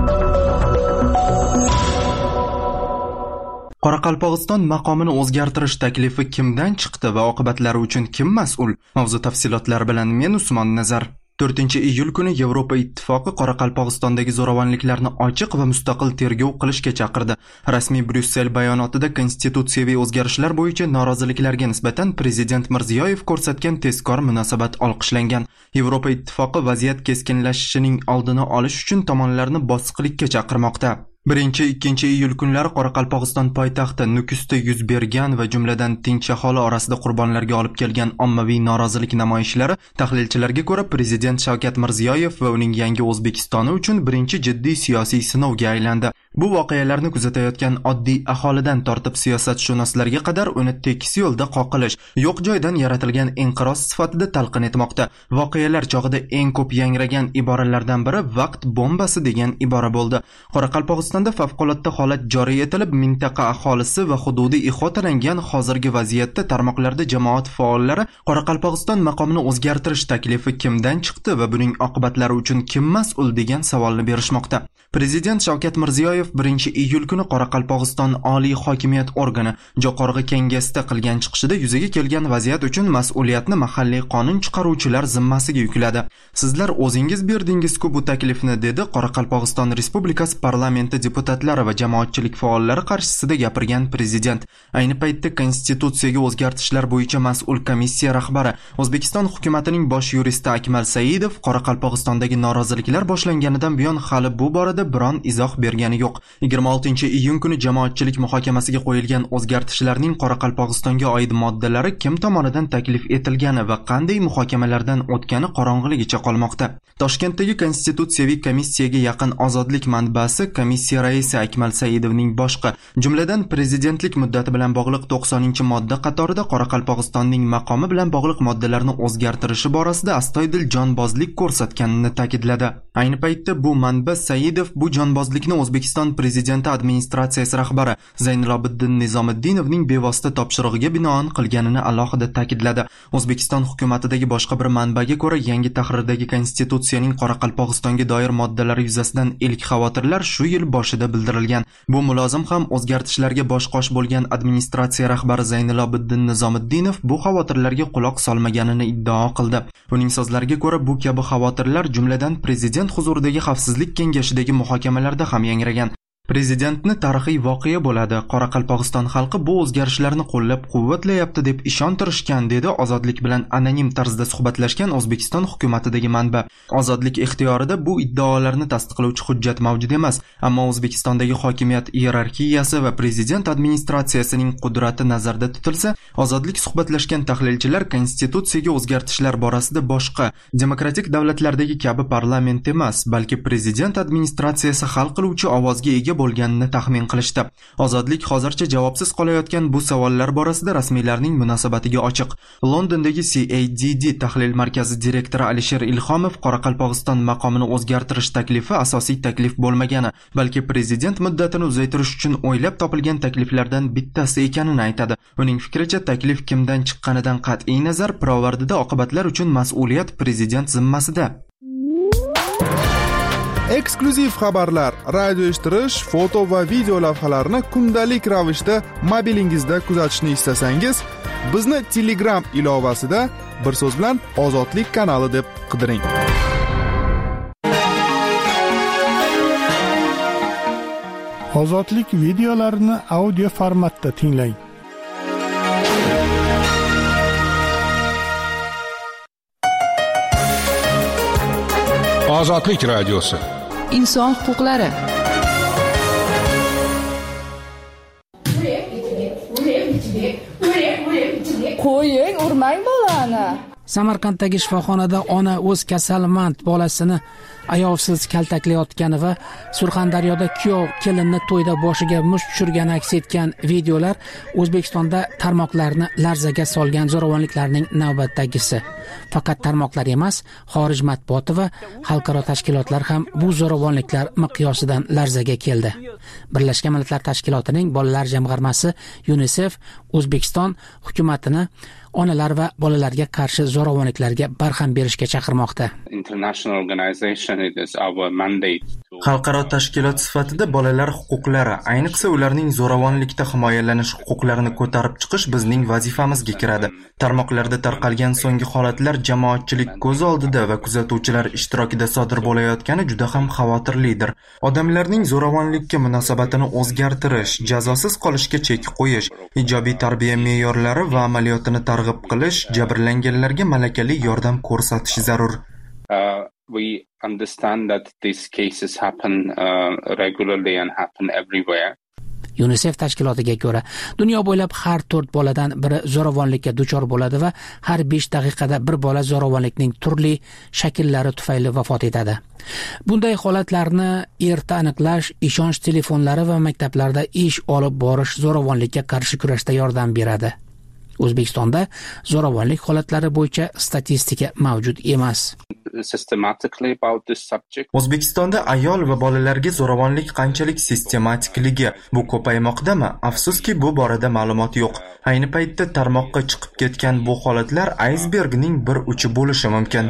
S1: Qoraqalpog'iston maqomini o'zgartirish taklifi kimdan chiqdi va oqibatlari uchun kim mas'ul? Mavzu tafsilotlari bilan men Usmon Nazar. to'rtinchi iyul kuni Yevropa Ittifoqi Qoraqalpog'istondagi zo'ravonliklarni ochiq va mustaqil tergov qilishga chaqirdi. Rasmiy Bryussel bayonotida konstitutsiyaviy o'zgarishlar bo'yicha noroziliklarga nisbatan prezident Mirziyoyev ko'rsatgan tezkor munosabat olqishlangan. Yevropa Ittifoqi vaziyat keskinlashishining oldini olish uchun tomonlarni bosiqlikka chaqirmoqda. birinchi ikkinchi iyul kunlari Qoraqalpog'iston poytaxti Nukusda yuz bergan va jumladan tinch aholi orasida qurbonlarga olib kelgan ommaviy norozilik namoyishlari tahlilchilarga ko'ra prezident Shavkat Mirziyoyev va uning yangi O'zbekistoni uchun birinchi jiddiy siyosiy sinovga aylandi. Bu voqealarni kuzatayotgan oddiy aholidan tortib siyosatshunoslarga qadar uni tekis yo'lda qoqilish, yo'q joydan yaratilgan inqiroz sifatida talqin etmoqda. Voqealar chog'ida eng ko'p yangragan iboralardan biri vaqt bombasi degan ibora bo'ldi. Qoraqalpog'istonda favqulodda holat joriy etilib, mintaqa aholisi va hududiy ihotalangan hozirgi vaziyatda tarmoqlarda jamoat faollari Qoraqalpog'iston maqomini o'zgartirish taklifi kimdan chiqdi va buning oqibatlari uchun kim mas'ul degan savolni berishmoqda. Prezident Shavkat Mirziyoyev birinchi iyul kuni Qoraqalpog'iston Oliy hokimiyat organi Jo'qorg'i Kengasida qilgan chiqishida yuzaga kelgan vaziyat uchun mas'uliyatni mahalliy qonun chiqaruvchilar zimmasiga yukladi. Sizlar o'zingiz berdingiz-ku bu taklifni, dedi Qoraqalpog'iston Respublikasi parlamenti deputatlari va jamoatchilik faollari qarshisida gapirgan prezident. Ayni paytda konstitutsiyaga o'zgartishlar bo'yicha mas'ul komissiya rahbari, O'zbekiston hukumatining bosh yuristi Akmal Saidov Qoraqalpog'istondagi noroziliklar boshlanganidan buyon hali bu borada biron izoh bergani yo'q. yigirma oltinchi iyun kuni jamoatchilik muhokamasiga qo'yilgan o'zgartishlarning Qoraqalpog'istonga oid moddalari kim tomonidan taklif etilgani va qanday muhokamalardan o'tgani qorong'iligicha qolmoqda. Toshkentdagi konstitutsiyaviy komissiyaga yaqin Ozodlik manbasi komissiya raisi Akmal Saidovning boshqa, jumladan prezidentlik muddati bilan bog'liq to'qsoninchi modda qatorida Qoraqalpog'istonning maqomi bilan bog'liq moddalarni o'zgartirishi borasida astoydil jonbozlik ko'rsatganini ta'kidladi. Ayni paytda bu manba Saidov bu jonbozlikni O'zbekiston prezidenti administratsiyasi rahbari Zaynilobiddin Nizomiddinovning bevosita topshirig'iga binoan qilganini alohida ta'kidladi. O'zbekiston hukumatidagi boshqa bir manbaga ko'ra, yangi tahrirdagi konstitutsiyaning Qoraqalpog'istonga doir moddalari yuzasidan ilk xavotirlar shu yil boshida bildirilgan. Bu mulozim ham o'zgartishlarga bosh-qosh bo'lgan administratsiya rahbari Zaynilobiddin Nizomiddinov bu xavotirlarga quloq solmaganini iddao qildi. Uning so'zlariga ko'ra, bu kabi xavotirlar jumladan prezident huzuridagi xavfsizlik kengashidagi muhokamalarda ham yangragan. Prezidentni tarixiy voqea bo'ladi. Qoraqalpog'iston xalqi bu o'zgarishlarni qo'llab-quvvatlayapti deb ishontirishgan, dedi Ozodlik bilan anonim tarzda suhbatlashgan O'zbekiston hukumatidagi manba. Ozodlik ixtiyorida bu iddaolarni tasdiqlovchi hujjat mavjud emas, ammo O'zbekistondagi hokimiyat iyerarxiyasi va prezident administratsiyasining qudrati nazarda tutilsa, Ozodlik suhbatlashgan tahlilchilar konstitutsiyaga o'zgartishlar borasida boshqa demokratik davlatlardagi kabi parlament emas, balki prezident administratsiyasi hal qiluvchi ovozga ega ega bo'lganini taxmin qilishdi. Ozodlik hozircha javobsiz qolayotgan bu savollar borasida rasmiylarning munosabatiga ochiq. Londondagi C A D D tahlil markazi direktori Alisher Ilhomov Qoraqalpog'iston maqomini o'zgartirish taklifi asosiy taklif bo'lmagani, balki prezident muddatini uzaytirish uchun o'ylab topilgan takliflardan bittasi ekanini aytadi. Uning fikricha, taklif kimdan chiqqanidan qat'iy nazar pirovardida oqibatlar uchun mas'uliyat prezident zimmasida.
S4: Eksklyuziv xabarlar, radio eshittirish, foto va video lavhalarni kundalik ravishda mobilingizda kuzatishni istasangiz, bizni Telegram ilovasida bir so'z bilan Ozodlik kanali deb qidiring.
S8: Ozodlik videolarini audio formatda tinglang.
S9: Ozodlik radiosi.
S2: Inson huquqlari.
S10: Qo'ying, urmang bolani.
S7: Samarqanddagi shifoxonada ona o'z kasalmand bolasini ayovsiz kaltaklayotgani va Surxondaryoda kuyov kelinni to'yda boshiga musht tushirgani aks etgan videolar O'zbekistonda tarmoqlarni larzaga solgan zo'ravonliklarning navbatdagisi. Faqat tarmoqlar emas, xorij matbuoti va xalqaro tashkilotlar ham bu zo'ravonliklar miqyosidan larzaga keldi. Birlashgan Millatlar Tashkilotining bolalar jamg'armasi UNICEF O'zbekiston hukumatini onalar va bolalarga qarshi zo'ravonliklarga barham berishga chaqirmoqda.
S1: Xalqaro tashkilot sifatida bolalar huquqlari, ayniqsa ularning zo'ravonlikda himoyalanish huquqlarini ko'tarib chiqish bizning vazifamizga kiradi. Tarmoqlarda tarqalgan so'nggi holatlar jamoatchilik ko'z oldida va kuzatuvchilar ishtirokida sodir bo'layotgani juda ham xavotirlidir. Odamlarning zo'ravonlikka munosabatini o'zgartirish, jazosiz qolishga chek qo'yish, ijobiy tarbiya me'yorlari va amaliyotini targ'ib qilish, jabrlanganlarga malakali yordam ko'rsatish zarur.
S11: Uh, we understand that these cases happen uh, regularly and happen everywhere.
S7: UNICEF tashkilotiga ko'ra, dunyo bo'ylab har to'rt boladan biri zo'ravonlikka duchor bo'ladi va har besh daqiqada bir bola zo'ravonlikning turli shakllari tufayli vafot etadi. Bunday holatlarni erta aniqlash, ishonch telefonlari va maktablarda ish olib borish zo'ravonlikka qarshi kurashda yordam beradi. O'zbekistonda zo'ravonlik holatlari bo'yicha statistika mavjud emas.
S1: O'zbekistonda ayol va bolalarga zo'ravonlik qanchalik sistematikligi bu ko'paymoqdami? Afsuski, bu borada ma'lumot yo'q. Ayni paytda tarmoqqa chiqib ketgan bu holatlar aysbergning bir uchi bo'lishi mumkin.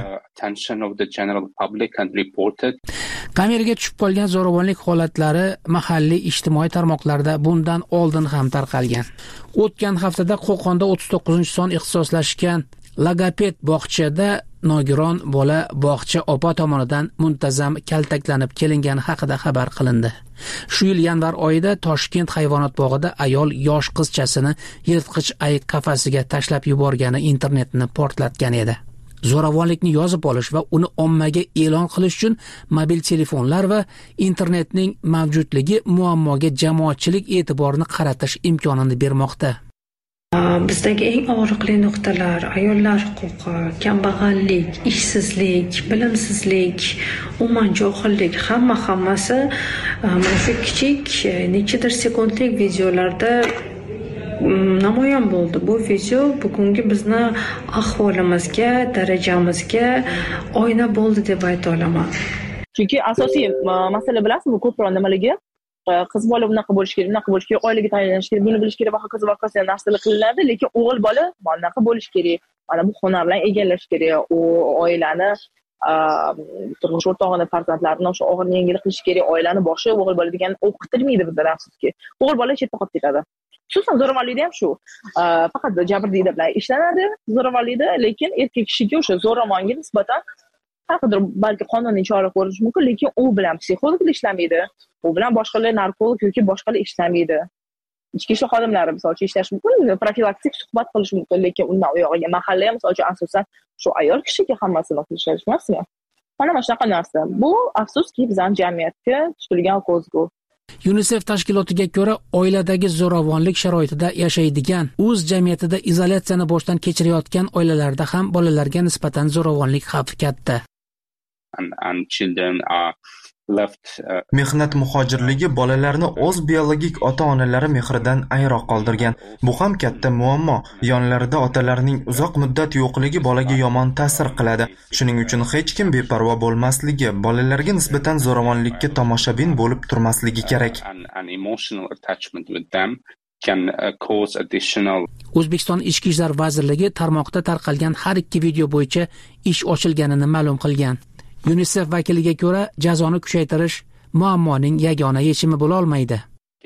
S7: Kameraga tushib qolgan zo'ravonlik holatlari mahalliy ijtimoiy tarmoqlarda bundan oldin ham tarqalgan. O'tgan haftada Qo'qonda o'ttiz to'qqizinchi son ixtisoslashgan logoped bog'chada nogiron bola bog'cha opa tomonidan muntazam kaltaklanib kelingani haqida xabar qilindi. Shu yil yanvar oyida Toshkent hayvonot bog'ida ayol yosh qizchasini yirtqich ayiq qafasiga tashlab yuborgani internetni portlatgan edi. Zo'ravonlikni yozib olish va uni ommaga e'lon qilish uchun mobil telefonlar va internetning mavjudligi muammoga jamoatchilik e'tiborini qaratish imkonini bermoqda.
S12: Bizdagi eng og'riqli nuqtalar ayollar huquqi, kambag'allik, ishsizlik, bilimsizlik, umuman johillik, hamma hammasi mana shu kichik nechidir sekundlik videolarda namoyon bo'ldi. Bu video bugungi bizni ahvolimizga, darajamizga oyna bo'ldi deb ayta olaman.
S10: Chunki asosiy masala bilasizmi, bu ko'proq nimaligi? Qiz bola bunaqa bo'lish kerak, bunaqa bo'lish kerak, oilaga tayyorlanish kerak, buni bilish kerak va hokazo va hokazo narsalar qilinadi, lekin o'g'il bola mana bunaqa bo'lish kerak. Mana bu hunarlarni egallash kerak, u oilani, turmush o'rtog'ini, farzandlarini o'sha og'ir yengil qilish kerak, oilani boshi o'g'il bola degan o'qitilmaydi bizda afsuski. O'g'il bola chetda qolib ketadi. Xususan zo'ravonlikda ham shu. Faqat jabrdiyda bilan ishlanadi zo'ravonlikda, lekin erkak kishiga o'sha zo'ravonga nisbatan haqida balki qonuniy chora ko'rish mumkin, lekin u bilan psixologlar ishlamaydi, u bilan boshqalar narkolog yoki boshqalar ishlamaydi. Ichki ishlar xodimlari misolcha ishlash mumkin, profilaktik suhbat qilish mumkin, lekin undan u yog'iga mahalla ham misolcha asosan shu ayol kishiga hammasini qilishlash emasmi? Mana shunaqa narsa. Bu afsuski bizning jamiyatga tutilgan ko'zgu.
S7: UNICEF tashkilotiga ko'ra, oiladagi zo'ravonlik sharoitida yashaydigan, o'z jamiyatida izolyatsiyani boshdan kechirayotgan oilalarda ham bolalarga nisbatan zo'ravonlik xavfi katta.
S11: And, and children are left uh,
S1: mehnat muhojirligi bolalarni o'z biologik ota-onalari mehridan ayroq qoldirgan. Bu ham katta muammo. Yonlarida otalarining uzoq muddat yo'qligi bolaga yomon ta'sir qiladi. Shuning uchun hech kim beparvo bo'lmasligi, bolalarga nisbatan zo'ravonlikka tomoshabin bo'lib turmasligi kerak.
S11: an emotional attachment with them can uh, cause additional.
S7: O'zbekiston Ichki ishlar vazirligi tarmoqda tarqalgan har ikki video bo'yicha ish ochilganini ma'lum qilgan. UNICEF vakiliga ko'ra, jazoni kuchaytirish muammoning yagona yechimi bo'la olmaydi.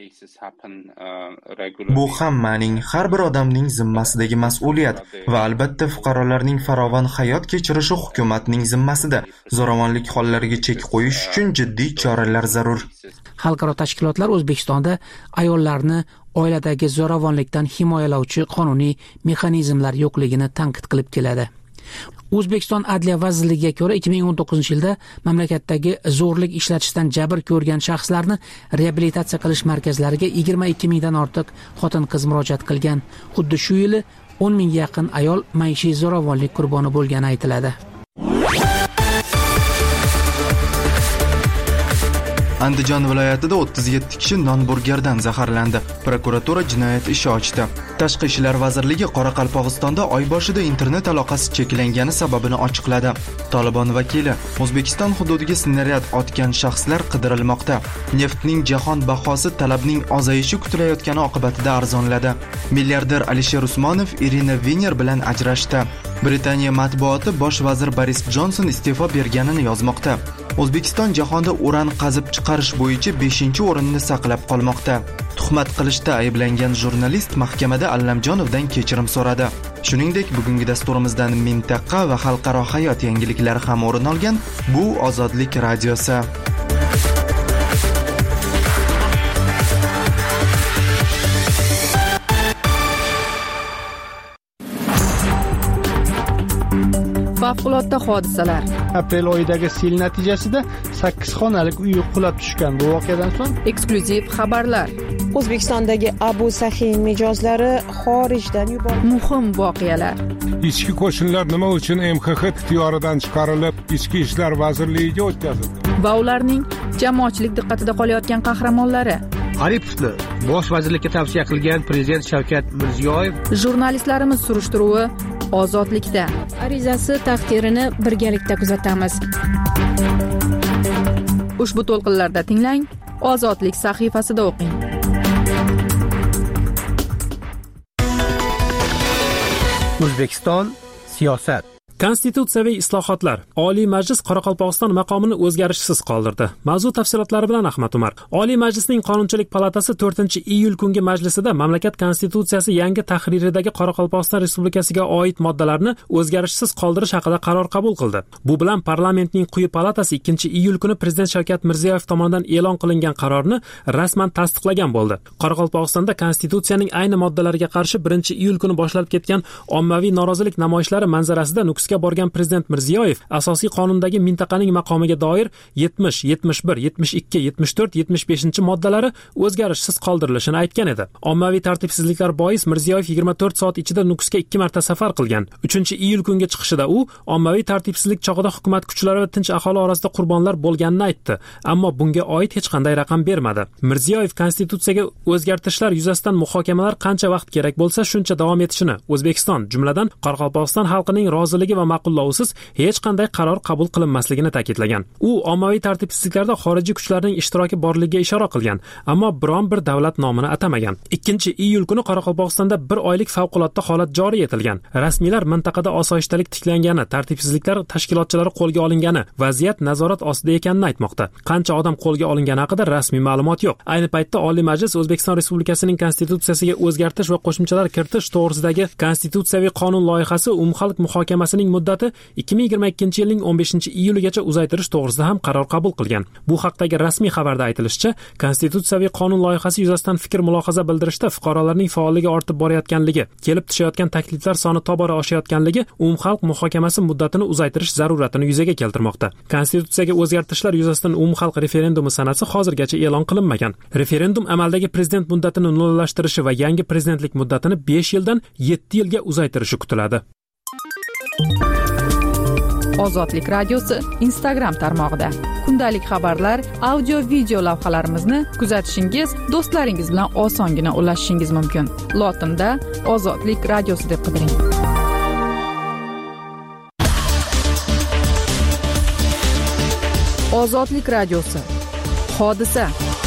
S1: Bu hammaning, har bir odamning zimmasidagi mas'uliyat va albatta fuqarolarning farovon hayot kechirishi hukumatning zimmasida. Zo'ravonlik hollariga chek qo'yish uchun jiddiy choralar zarur.
S7: Xalqaro tashkilotlar O'zbekistonda ayollarni oiladagi zo'ravonlikdan himoyalovchi qonuniy mexanizmlar yo'qligini tanqid qilib keladi. O'zbekiston Adliya vazirligiga ko'ra ikki ming o'n to'qqizinchi yilda mamlakatdagi zo'rlik ishlatishdan jabr ko'rgan shaxslarni reabilitatsiya qilish markazlariga yigirma ikki mingdan ortiq xotin-qiz murojaat qilgan. Xuddi shu yili o'n mingga yaqin ayol maishiy zo'ravonlik qurboni bo'lgani aytiladi.
S1: Andijon viloyatida o'ttiz yetti kishi non-burgerdan zaharlandi. Prokuratura jinoyat ishi ochdi. Tashqi ishlar vazirligi Qoraqalpog'istonda oy boshida internet aloqasi cheklangani sababini ochiqladi. Tolibon vakili O'zbekiston hududiga snaryad otgan shaxslar qidirilmoqda. Neftning jahon bahosi talabning ozayishi kutilayotgani oqibatida arzonladi. Milliarder Alisher Usmonov Irina Viner bilan ajrashdi. Britaniya matbuoti bosh vazir Boris Jonson iste'fo berganini yozmoqda. O'zbekiston jahonda uran qazib chiqarish bo'yicha beshinchi o'rinni saqlab qolmoqda. Tuhmat qilishda ayblangan jurnalist mahkamada Allamjonovdan kechirim so'radi. Shuningdek, bugungi dasturimizdan mintaqa va xalqaro hayot yangiliklari ham o'rin olgan. Bu Ozodlik radiosi.
S2: Favqulodda hodisalar.
S8: Aprel oyidagi sel natijasida sakkiz xonalik uy qulab tushgan. Bu voqeadan so'ng
S2: eksklyuziv xabarlar.
S9: O'zbekistondagi Abu Sahiy mijozlari xorijdan yuborildi.
S2: Muhim voqealar.
S13: Ichki qo'shinlar nima uchun M X X ixtiyoridan chiqarilib, Ichki ishlar vazirligiga o'tkazildi?
S2: Va ularning jamoatchilik diqqatida qolayotgan qahramonlari.
S6: Aripovni bosh vazirlikka tavsiya qilgan prezident Shavkat Mirziyoyev.
S2: Jurnalistlarimiz surishtiruvi Ozodlikda.
S3: Arizasi taqdirini birgalikda kuzatamiz.
S2: Ushbu to'lqinlarda tinglang, Ozodlik sahifasida o'qing.
S6: O'zbekiston siyosat.
S5: Konstitutsiyaviy islohotlar. Oliy Majlis Qoraqalpog'iston maqomini o'zgarishsiz qoldirdi. Mavzu tafsilotlari bilan Ahmad Umar. Oliy Majlisning Qonunchilik palatasi to'rtinchi iyul kungi majlisida mamlakat konstitutsiyasi yangi tahriridagi Qoraqalpog'iston Respublikasiga oid moddalarni o'zgarishsiz qoldirish haqida qaror qabul qildi. Bu bilan parlamentning quyi palatasi ikkinchi iyul kuni prezident Shavkat Mirziyoyev tomonidan e'lon qilingan qarorni rasman tasdiqlagan bo'ldi. Qoraqalpog'istonda konstitutsiyaning ayni moddalariga qarshi birinchi iyul kuni boshlanib ketgan ommaviy norozilik namoyishlari manzarasida Nukusga borgan prezident Mirziyoyev asosiy qonundagi mintaqaning maqomiga doir yetmish, yetmish bir, yetmish ikki, yetmish to'rt, yetmish beshinchi moddalari o'zgarishsiz qoldirilishini aytgan edi. Ommaviy tartibsizliklar bois Mirziyoyev yigirma to'rt soat ichida Nukusga ikki marta safar qilgan. uchinchi iyul kunga chiqishida u ommaviy tartibsizlik chog'ida hukumat kuchlari va tinch aholi orasida qurbonlar bo'lganini aytdi, ammo bunga oid hech qanday raqam bermadi. Mirziyoyev konstitutsiyaga o'zgartirishlar yuzasidan muhokamalar qancha vaqt kerak bo'lsa shuncha davom etishini, O'zbekiston, jumladan Qoraqalpog'iston xalqining roziligi va ma'qullovisiz hech qanday qaror qabul qilinmasligini ta'kidlagan. U ommaviy tartibsizliklarda xorijiy kuchlarning ishtiroki borligiga ishora qilgan, ammo biron bir davlat nomini atamagan. ikkinchi iyul kuni Qoraqalpog'istonda bir oylik favqulodda holat joriy etilgan. Rasmiylar mintaqada osoyishtalik tiklangani, tartibsizliklar tashkilotchilari qo'lga olingani, vaziyat nazorat ostida ekanini aytmoqda. Qancha odam qo'lga olingani haqida rasmiy ma'lumot yo'q. Ayni paytda Oliy Majlis O'zbekiston Respublikasining konstitutsiyasiga o'zgartirish va qo'shimchalar kiritish to'g'risidagi konstitutsiyaviy qonun loyihasi umumxalq muhokamasining muddati ikki ming yigirma ikkinchi yilning o'n beshinchi iyuligacha uzaytirish to'g'risida ham qaror qabul qilgan. Bu haqdagi rasmiy xabarda aytilishicha, konstitutsiyaviy qonun loyihasi yuzasidan fikr mulohaza bildirishda fuqarolarning faolligi ortib borayotganligi, kelib tushayotgan takliflar soni tobora oshayotganligi umumxalq muhokamasi muddatini uzaytirish zaruratini yuzaga keltirmoqda. Konstitutsiyaga o'zgartirishlar yuzasidan umumxalq referendumi sanasi hozirgacha e'lon qilinmagan. Referendum amaldagi prezident muddatini nollashtirishi va yangi prezidentlik muddatini besh yildan yetti yilga uzaytirishi kutiladi.
S2: Ozodlik radiosi Instagram tarmog'ida. Kundalik xabarlar, audio video lavhalarimizni kuzatishingiz, do'stlaringiz bilan osongina ulashishingiz mumkin. Lotinda Ozodlik radiosi deb qidiring. Ozodlik radiosi. Hodisa.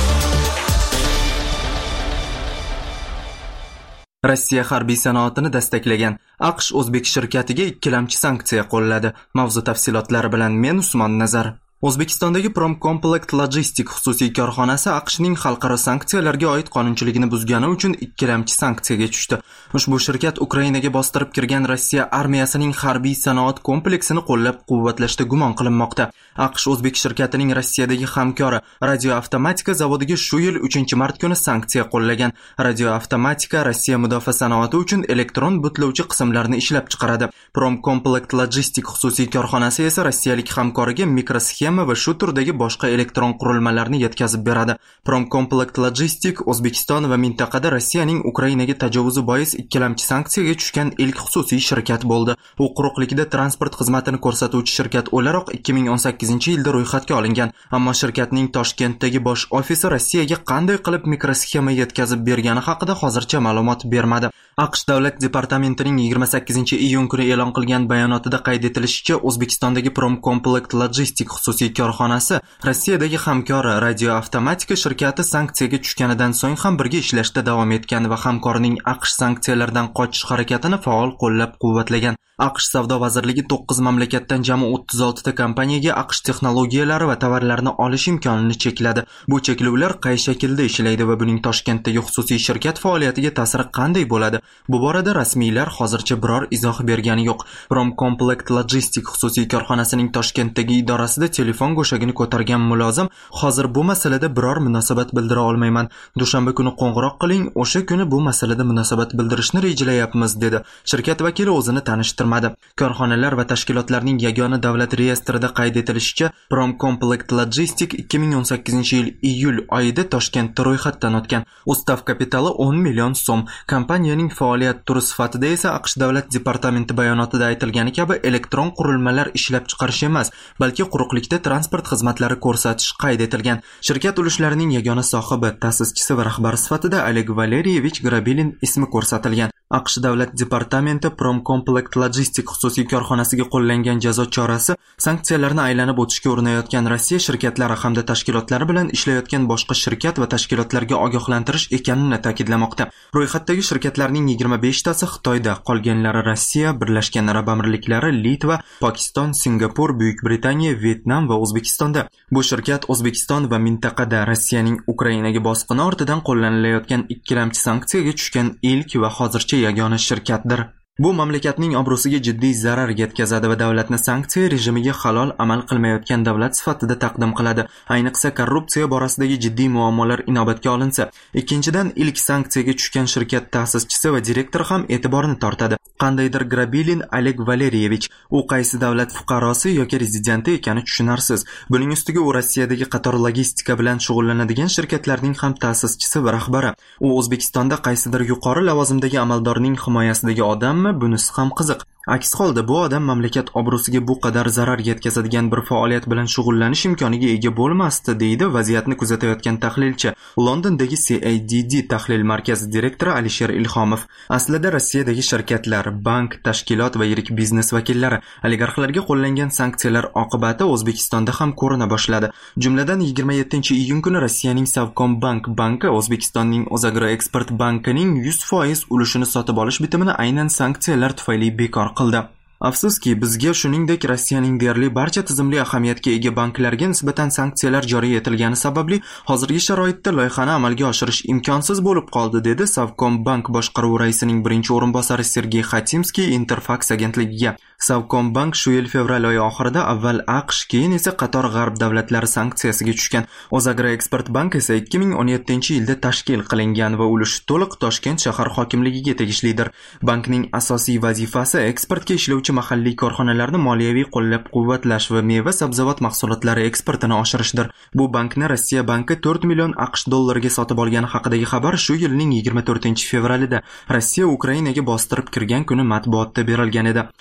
S1: Rossiya harbiy sanoatini destaklagan AQSh o'zbek shirkatiga ikkilamchi sanksiya qo'lladi. Mavzu tafsilotlari bilan men Usmon Nazar. O'zbekistondagi Promcomplect Logistic xususiy korxonasi AQShning xalqaro sanksiyalarga oid qonunchiligini buzgani uchun ikkilamchi sanksiyaga tushdi. Ushbu shirkat Ukrainaga bostirib kirgan Rossiya armiyasining harbiy sanoat kompleksini qo'llab-quvvatlashda gumon qilinmoqda. AQSh o'zbek shirkatining Rossiyadagi hamkori Radioavtomatika zavodiga shu yil uchinchi mart kuni sanksiya qo'llagan. Radioavtomatika Rossiya mudofaa sanoati uchun elektron butlovchi qismlarni ishlab chiqaradi. Promcomplect Logistic xususiy korxonasi esa rossiyalik hamkoriga mikrosxema va shu turdagi boshqa elektron qurilmalarni yetkazib beradi. Promcomplect Logistic O'zbekiston va mintaqada Rossiyaning Ukrainaga tajovuzi bois ikkilamchi sanksiyaga tushgan ilk xususiy shirkat bo'ldi. U quruqlikda transport xizmatini ko'rsatuvchi shirkat o'laroq ikki ming o'n sakkizinchi yilda ro'yxatga olingan, ammo shirkatning Toshkentdagi bosh ofisi Rossiyaga qanday qilib mikrosxema yetkazib bergani haqida hozircha ma'lumot bermadi. AQSh davlat departamentining yigirma sakkizinchi iyun kuni e'lon qilgan bayonotida qayd etilishicha, O'zbekistondagi Promcomplect Logistic xususiy korxonasi Rossiyadagi hamkori Radioavtomatika shirkati sanksiyaga tushganidan so'ng ham birga ishlashda davom etgan va hamkorining AQSh sanksiyalardan qochish harakatini faol qo'llab-quvvatlagan. AQSh savdo vazirligi to'qqiz mamlakatdan jami o'ttiz olti ta kompaniyaga AQSh texnologiyalari va tovarlarini olish imkonini chekladi. Bu cheklovlar qay shaklda ishlaydi va buning Toshkentdagi xususiy shirkat faoliyatiga ta'siri qanday bo'ladi? Bu borada rasmiylar hozircha biror izoh bergani yo'q. Promcomplect Logistic xususiy korxonasining Toshkentdagi idorasida telefon go'shagini ko'targan mulozim hozir bu masalada biror munosabat bildira olmayman. Dushanba kuni qo'ng'iroq qiling, o'sha kuni bu masalada munosabat bildirishni rejalayapmiz dedi. Shirkat vakili o'zini tanishtirdi. Korxonalar va tashkilotlarning yagona davlat reyestrida qayd etilishicha, Promcomplect Logistic ikki ming o'n sakkizinchi yil iyul oyida Toshkentda ro'yxatdan o'tgan. Ustav kapitali o'n million so'm. Kompaniyaning faoliyat turi sifatida esa AQSh davlat departamenti bayonotida aytilgani kabi elektron qurilmalar ishlab chiqarish emas, balki quruqlikda transport xizmatlari ko'rsatish qayd etilgan. Shirkat ulushlarining yagona sohibi, ta'sischisi va rahbari sifatida Oleg Valeriyevich Grabilin ismi ko'rsatilgan. AQSh davlat departamenti Promcomplect Logistic xususiy korxonasiga qo'llangan jazo chorasi sanksiyalarni aylanib o'tishga urinayotgan Rossiya shirkatlari hamda tashkilotlari bilan ishlayotgan boshqa shirkat va tashkilotlarga ogohlantirish ekanini ta'kidlamoqda. Ro'yxatdagi shirkatlarning yigirma besh tasi Xitoyda, qolganlari Rossiya, Birlashgan Arab Amirliklari, Litva, Pokiston, Singapur, Buyuk Britaniya, Vyetnam va O'zbekistonda. Bu shirkat O'zbekiston va mintaqada Rossiyaning Ukrainaga bosqini ortidan qo'llanilayotgan ikkilamchi sanksiyaga tushgan ilk va hozircha yagona shirkatdir. Bu mamlakatning obro'siga jiddiy zarar yetkazadi va davlatni sanksiya rejimiga halol amal qilmayotgan davlat sifatida taqdim qiladi. Ayniqsa korrupsiya borasidagi jiddiy muammolar inobatga olinsa. Ikkinchidan, ilk sanksiyaga tushgan shirkat ta'sischisi va direktori ham e'tiborni tortadi. Qandaydir Grabilin Oleg Valeriyevich, u qaysi davlat fuqarosi yoki rezidenti ekani tushunarsiz. Buning ustiga u Rossiyadagi qator logistika bilan shug'ullanadigan shirkatlarning ham ta'sischisi va rahbari. U O'zbekistonda qaysidir yuqori lavozimdagi amaldorning himoyasidagi odammi? Bunisi ham qiziq. Aks holda bu odam mamlakat obro'siga bu qadar zarar yetkazadigan bir faoliyat bilan shug'ullanish imkoniga ega bo'lmasdi, deydi vaziyatni kuzatayotgan tahlilchi, Londondagi C A D D tahlil markazi direktori Alisher Ilhomov. Aslida Rossiyadagi shirkatlar, bank, tashkilot va yirik biznes vakillari oligarxlarga qo'llangan sanksiyalar oqibati O'zbekistonda ham ko'rina boshladi. Jumladan yigirma yettinchi iyun kuni Rossiyaning Savcombank banki O'zbekistonning O'zagroeksport bankining yuz foiz ulushini sotib olish bitimini aynan sanksiyalar tufayli bekor qildi. Afsuski, bizga shuningdek Rossiyaning deyarli barcha tizimli ahamiyatga ega banklarga nisbatan sanksiyalar joriy etilgani sababli hozirgi sharoitda loyihani amalga oshirish imkonsiz bo'lib qoldi, dedi Savcombank boshqaruvi raisining birinchi o'rinbosari Sergey Khatimskiy Interfax agentligiga. Savcombank shu yil fevral oyi oxirida avval AQSh, keyin esa qator g'arb davlatlari sanksiyasiga tushgan. O'zagroeksport bank esa ikki ming o'n yettinchi yilda tashkil qilingan va ulushi to'liq Toshkent shahar hokimligiga tegishlidir. Bankning asosiy vazifasi eksportga ishlovchi mahalliy korxonalarni moliyaviy qo'llab-quvvatlash va meva-sabzavot mahsulotlari eksportini oshirishdir. Bu bankni Rossiya banki to'rt million AQSh dollariga sotib olgani haqidagi xabar shu yilning yigirma to'rtinchi fevralida Rossiya Ukrainaga bostirib kirgan kuni matbuotda berilgan edi. Ukraina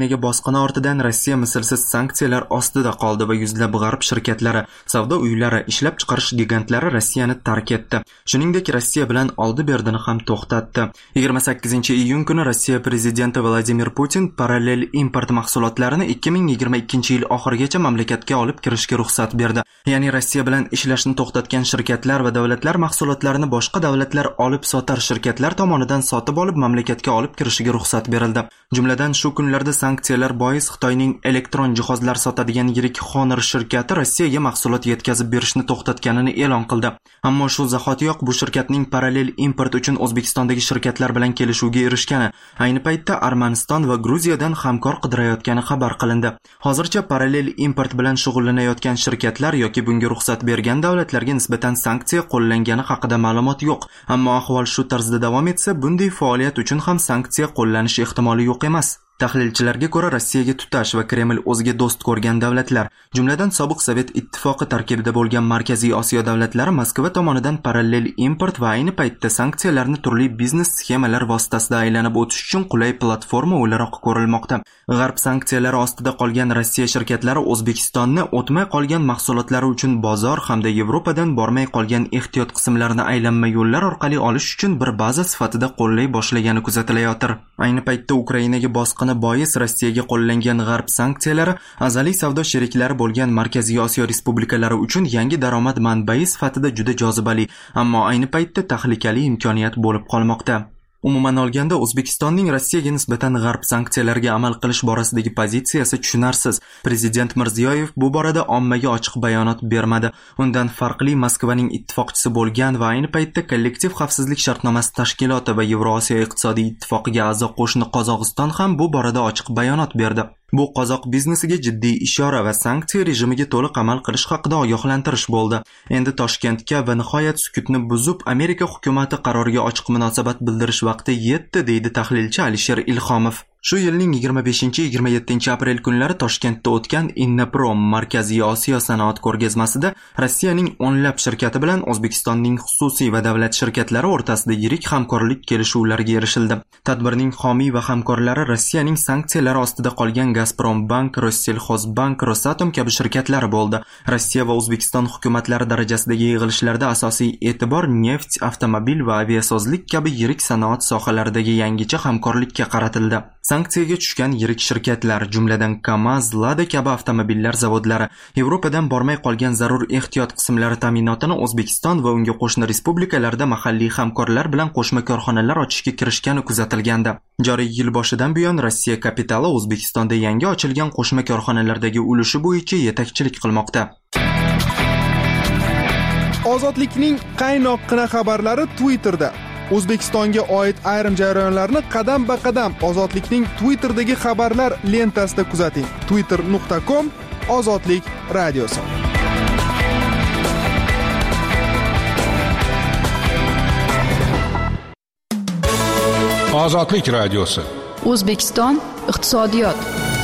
S1: Ukrainaga bosqini ortidan Rossiya mislsiz sanksiyalar ostida qoldi va yuzlab g'arb shirkatlari, savdo uylari, ishlab chiqarish gigantlari Rossiyani tark etdi. Shuningdek, Rossiya bilan oldi-berdini ham to'xtatdi. yigirma sakkizinchi iyun kuni Rossiya prezidenti Vladimir Putin parallel import mahsulotlarini ikki ming yigirma ikkinchi yil oxirigacha mamlakatga olib kirishga ruxsat berdi. Ya'ni Rossiya bilan ishlashni to'xtatgan shirkatlar va davlatlar mahsulotlarini boshqa davlatlar olib sotar shirkatlar tomonidan sotib olib mamlakatga olib kirishiga ruxsat berildi. Jumladan shu kunlarda sanksiyalar bois Xitoyning elektron jihozlar sotadigan yirik Honor shirkati Rossiyaga mahsulot yetkazib berishni to'xtatganini e'lon qildi. Ammo shu zahotiyoq bu shirkatning parallel import uchun O'zbekistondagi shirkatlar bilan kelishuvga erishgani, ayni paytda Armaniston va Gruziyadan hamkor qidirayotgani xabar qilindi. Hozircha parallel import bilan shug'ullanayotgan shirkatlar yoki bunga ruxsat bergan davlatlarga nisbatan sanksiya qo'llangani haqida ma'lumot yo'q. Ammo ahvol shu tarzda davom etsa, bunday faoliyat uchun ham sanksiya qo'llanishi ehtimoli yo'q emas. Tahlilchilarga ko'ra, Rossiyaga tutash va Kreml o'ziga do'st ko'rgan davlatlar, jumladan sobiq Sovet ittifoqi tarkibida bo'lgan Markaziy Osiyo davlatlari Moskva tomonidan parallel import va ayni paytda sanksiyalarni turli biznes sxemalar vositasida aylanib o'tish uchun qulay platforma o'laroq ko'rilmoqda. G'arb sanksiyalari ostida qolgan Rossiya shirkatlari O'zbekistonni o'tmay qolgan mahsulotlari uchun bozor hamda Yevropadan bormay qolgan ehtiyot qismlarini aylanma yo'llar orqali olish uchun bir baza sifatida qo'llay boshlagani kuzatilayotir. Ayni paytda Ukrainaga bosqin bois Rossiyaga qo'llangan g'arb sanksiyalari azaliy savdo sheriklari bo'lgan Markaziy Osiyo respublikalari uchun yangi daromad manbai sifatida juda jozibali, ammo ayni paytda tahlikali imkoniyat bo'lib qolmoqda. Umuman olganda, O'zbekistonning Rossiyaga nisbatan g'arb sanksiyalariga amal qilish borasidagi pozitsiyasi tushunarsiz. Prezident Mirziyoyev bu borada ommaga ochiq bayonot bermadi. Undan farqli Moskvaning ittifoqchisi bo'lgan va ayni paytda kollektiv xavfsizlik shartnomasi tashkiloti va Yevrosiyo iqtisodiy ittifoqiga a'zo qo'shni Qozog'iston ham bu borada ochiq bayonot berdi. Bu qozoq biznesiga jiddiy ishora va sanksiya rejimiga to'liq amal qilish haqida ogohlantirish bo'ldi. Endi Toshkentga va nihoyat sukutni buzib Amerika hukumati qaroriga ochiq munosabat bildirish vaqti yetdi, deydi tahlilchi Alisher Ilhomov. Shu yilning yigirma beshinchi yigirma yettinchi aprel kunlari Toshkentda o'tgan Innoprom Markaziy Osiyo sanoat ko'rgazmasida Rossiyaning o'nlab shirkati bilan O'zbekistonning xususiy va davlat shirkatlari o'rtasida yirik hamkorlik kelishuvlariga erishildi. Tadbirning homiy va hamkorlari Rossiyaning sanksiyalari ostida qolgan Gazprombank, Rossellxozbank, Rosatom kabi shirkatlar bo'ldi. Rossiya va O'zbekiston hukumatlari darajasidagi yig'ilishlarda asosiy e'tibor neft, avtomobil va aviasozlik kabi yirik sanoat sohalaridagi yangicha hamkorlikka qaratildi. Sanksiyaga tushgan yirik shirkatlar, jumladan Kamaz, Lada kabi avtomobillar zavodlari Yevropadan bormay qolgan zarur ehtiyot qismlari ta'minotini O'zbekiston va unga qo'shni respublikalarda mahalliy hamkorlar bilan qo'shma korxonalar ochishga kirishgani kuzatilgandi. Joriy yil boshidan buyon Rossiya kapitali O'zbekistonda yangi ochilgan qo'shma korxonalardagi ulushi bo'yicha yetakchilik qilmoqda.
S4: Ozodlikning qaynoqqina xabarlari Twitterda. O'zbekistonga oid ayrim jarayonlarni qadam-ba-qadam Ozodlikning Twitter'dagi xabarlar lentasida kuzating. twitter nuqta com Ozodlik radiosi.
S13: Ozodlik radiosi.
S2: O'zbekiston iqtisodiyot.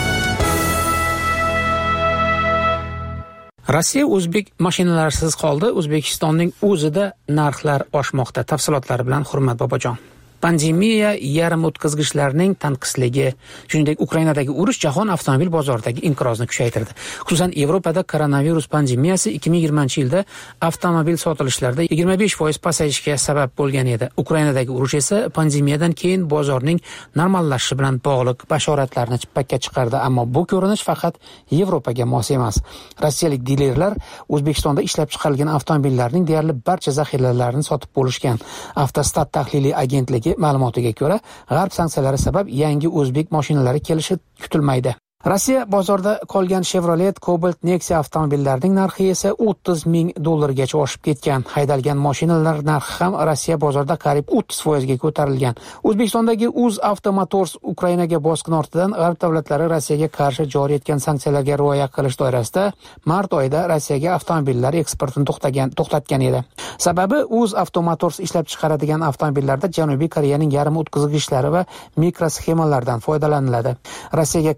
S7: Rossiya o'zbek mashinalarisiz qoldi. O'zbekistonning o'zida narxlar oshmoqda. Tafsilotlari bilan Hurmat Bobojon. Pandemiya, yarim o'tkazgichlarning tanqisligi, shuningdek Ukrainadagi urush jahon avtomobil bozoridagi inqirozni kuchaytirdi. Xususan, Yevropada koronavirus pandemiyasi ikki ming yigirmanchi yilda avtomobil sotilishlarida yigirma besh foiz pasayishga sabab bo'lgan edi. Ukrainadagi urush esa pandemiyadan keyin bozorning normallashishi bilan bog'liq bashoratlarni chippakka chiqardi, ammo bu ko'rinish faqat Yevropaga mos emas. Rossiyalik dilerlar O'zbekistonda ishlab chiqarilgan avtomobillarning deyarli barcha zaxiralarini sotib bo'lishgan. Avtostat tahliliy agentligi ma'lumotiga ko'ra, g'arb sanksiyalari sabab yangi o'zbek mashinalari kelishi kutilmaydi. Rossiya bozorda qolgan Chevrolet, Cobalt, Nexia avtomobillarining narxi esa o'ttiz ming dollargacha oshib ketgan. Haydalgan mashinalar narxi ham Rossiya bozorida qariyb o'ttiz foizga ko'tarilgan. O'zbekistondagi UzAvto Motors Ukrainaga bosqin ortidan g'arb davlatlari Rossiyaga qarshi joriy etgan sanksiyalarga rioya qilish doirasida mart oyida Rossiyaga avtomobillar eksportini to'xtagan, to'xtatgan edi. Sababi UzAvto Motors ishlab chiqaradigan avtomobillarda Janubiy Koreyaning yarim o'tkazgichlari va mikrosxemalardan foydalaniladi. Rossiyaga qarshi g'arb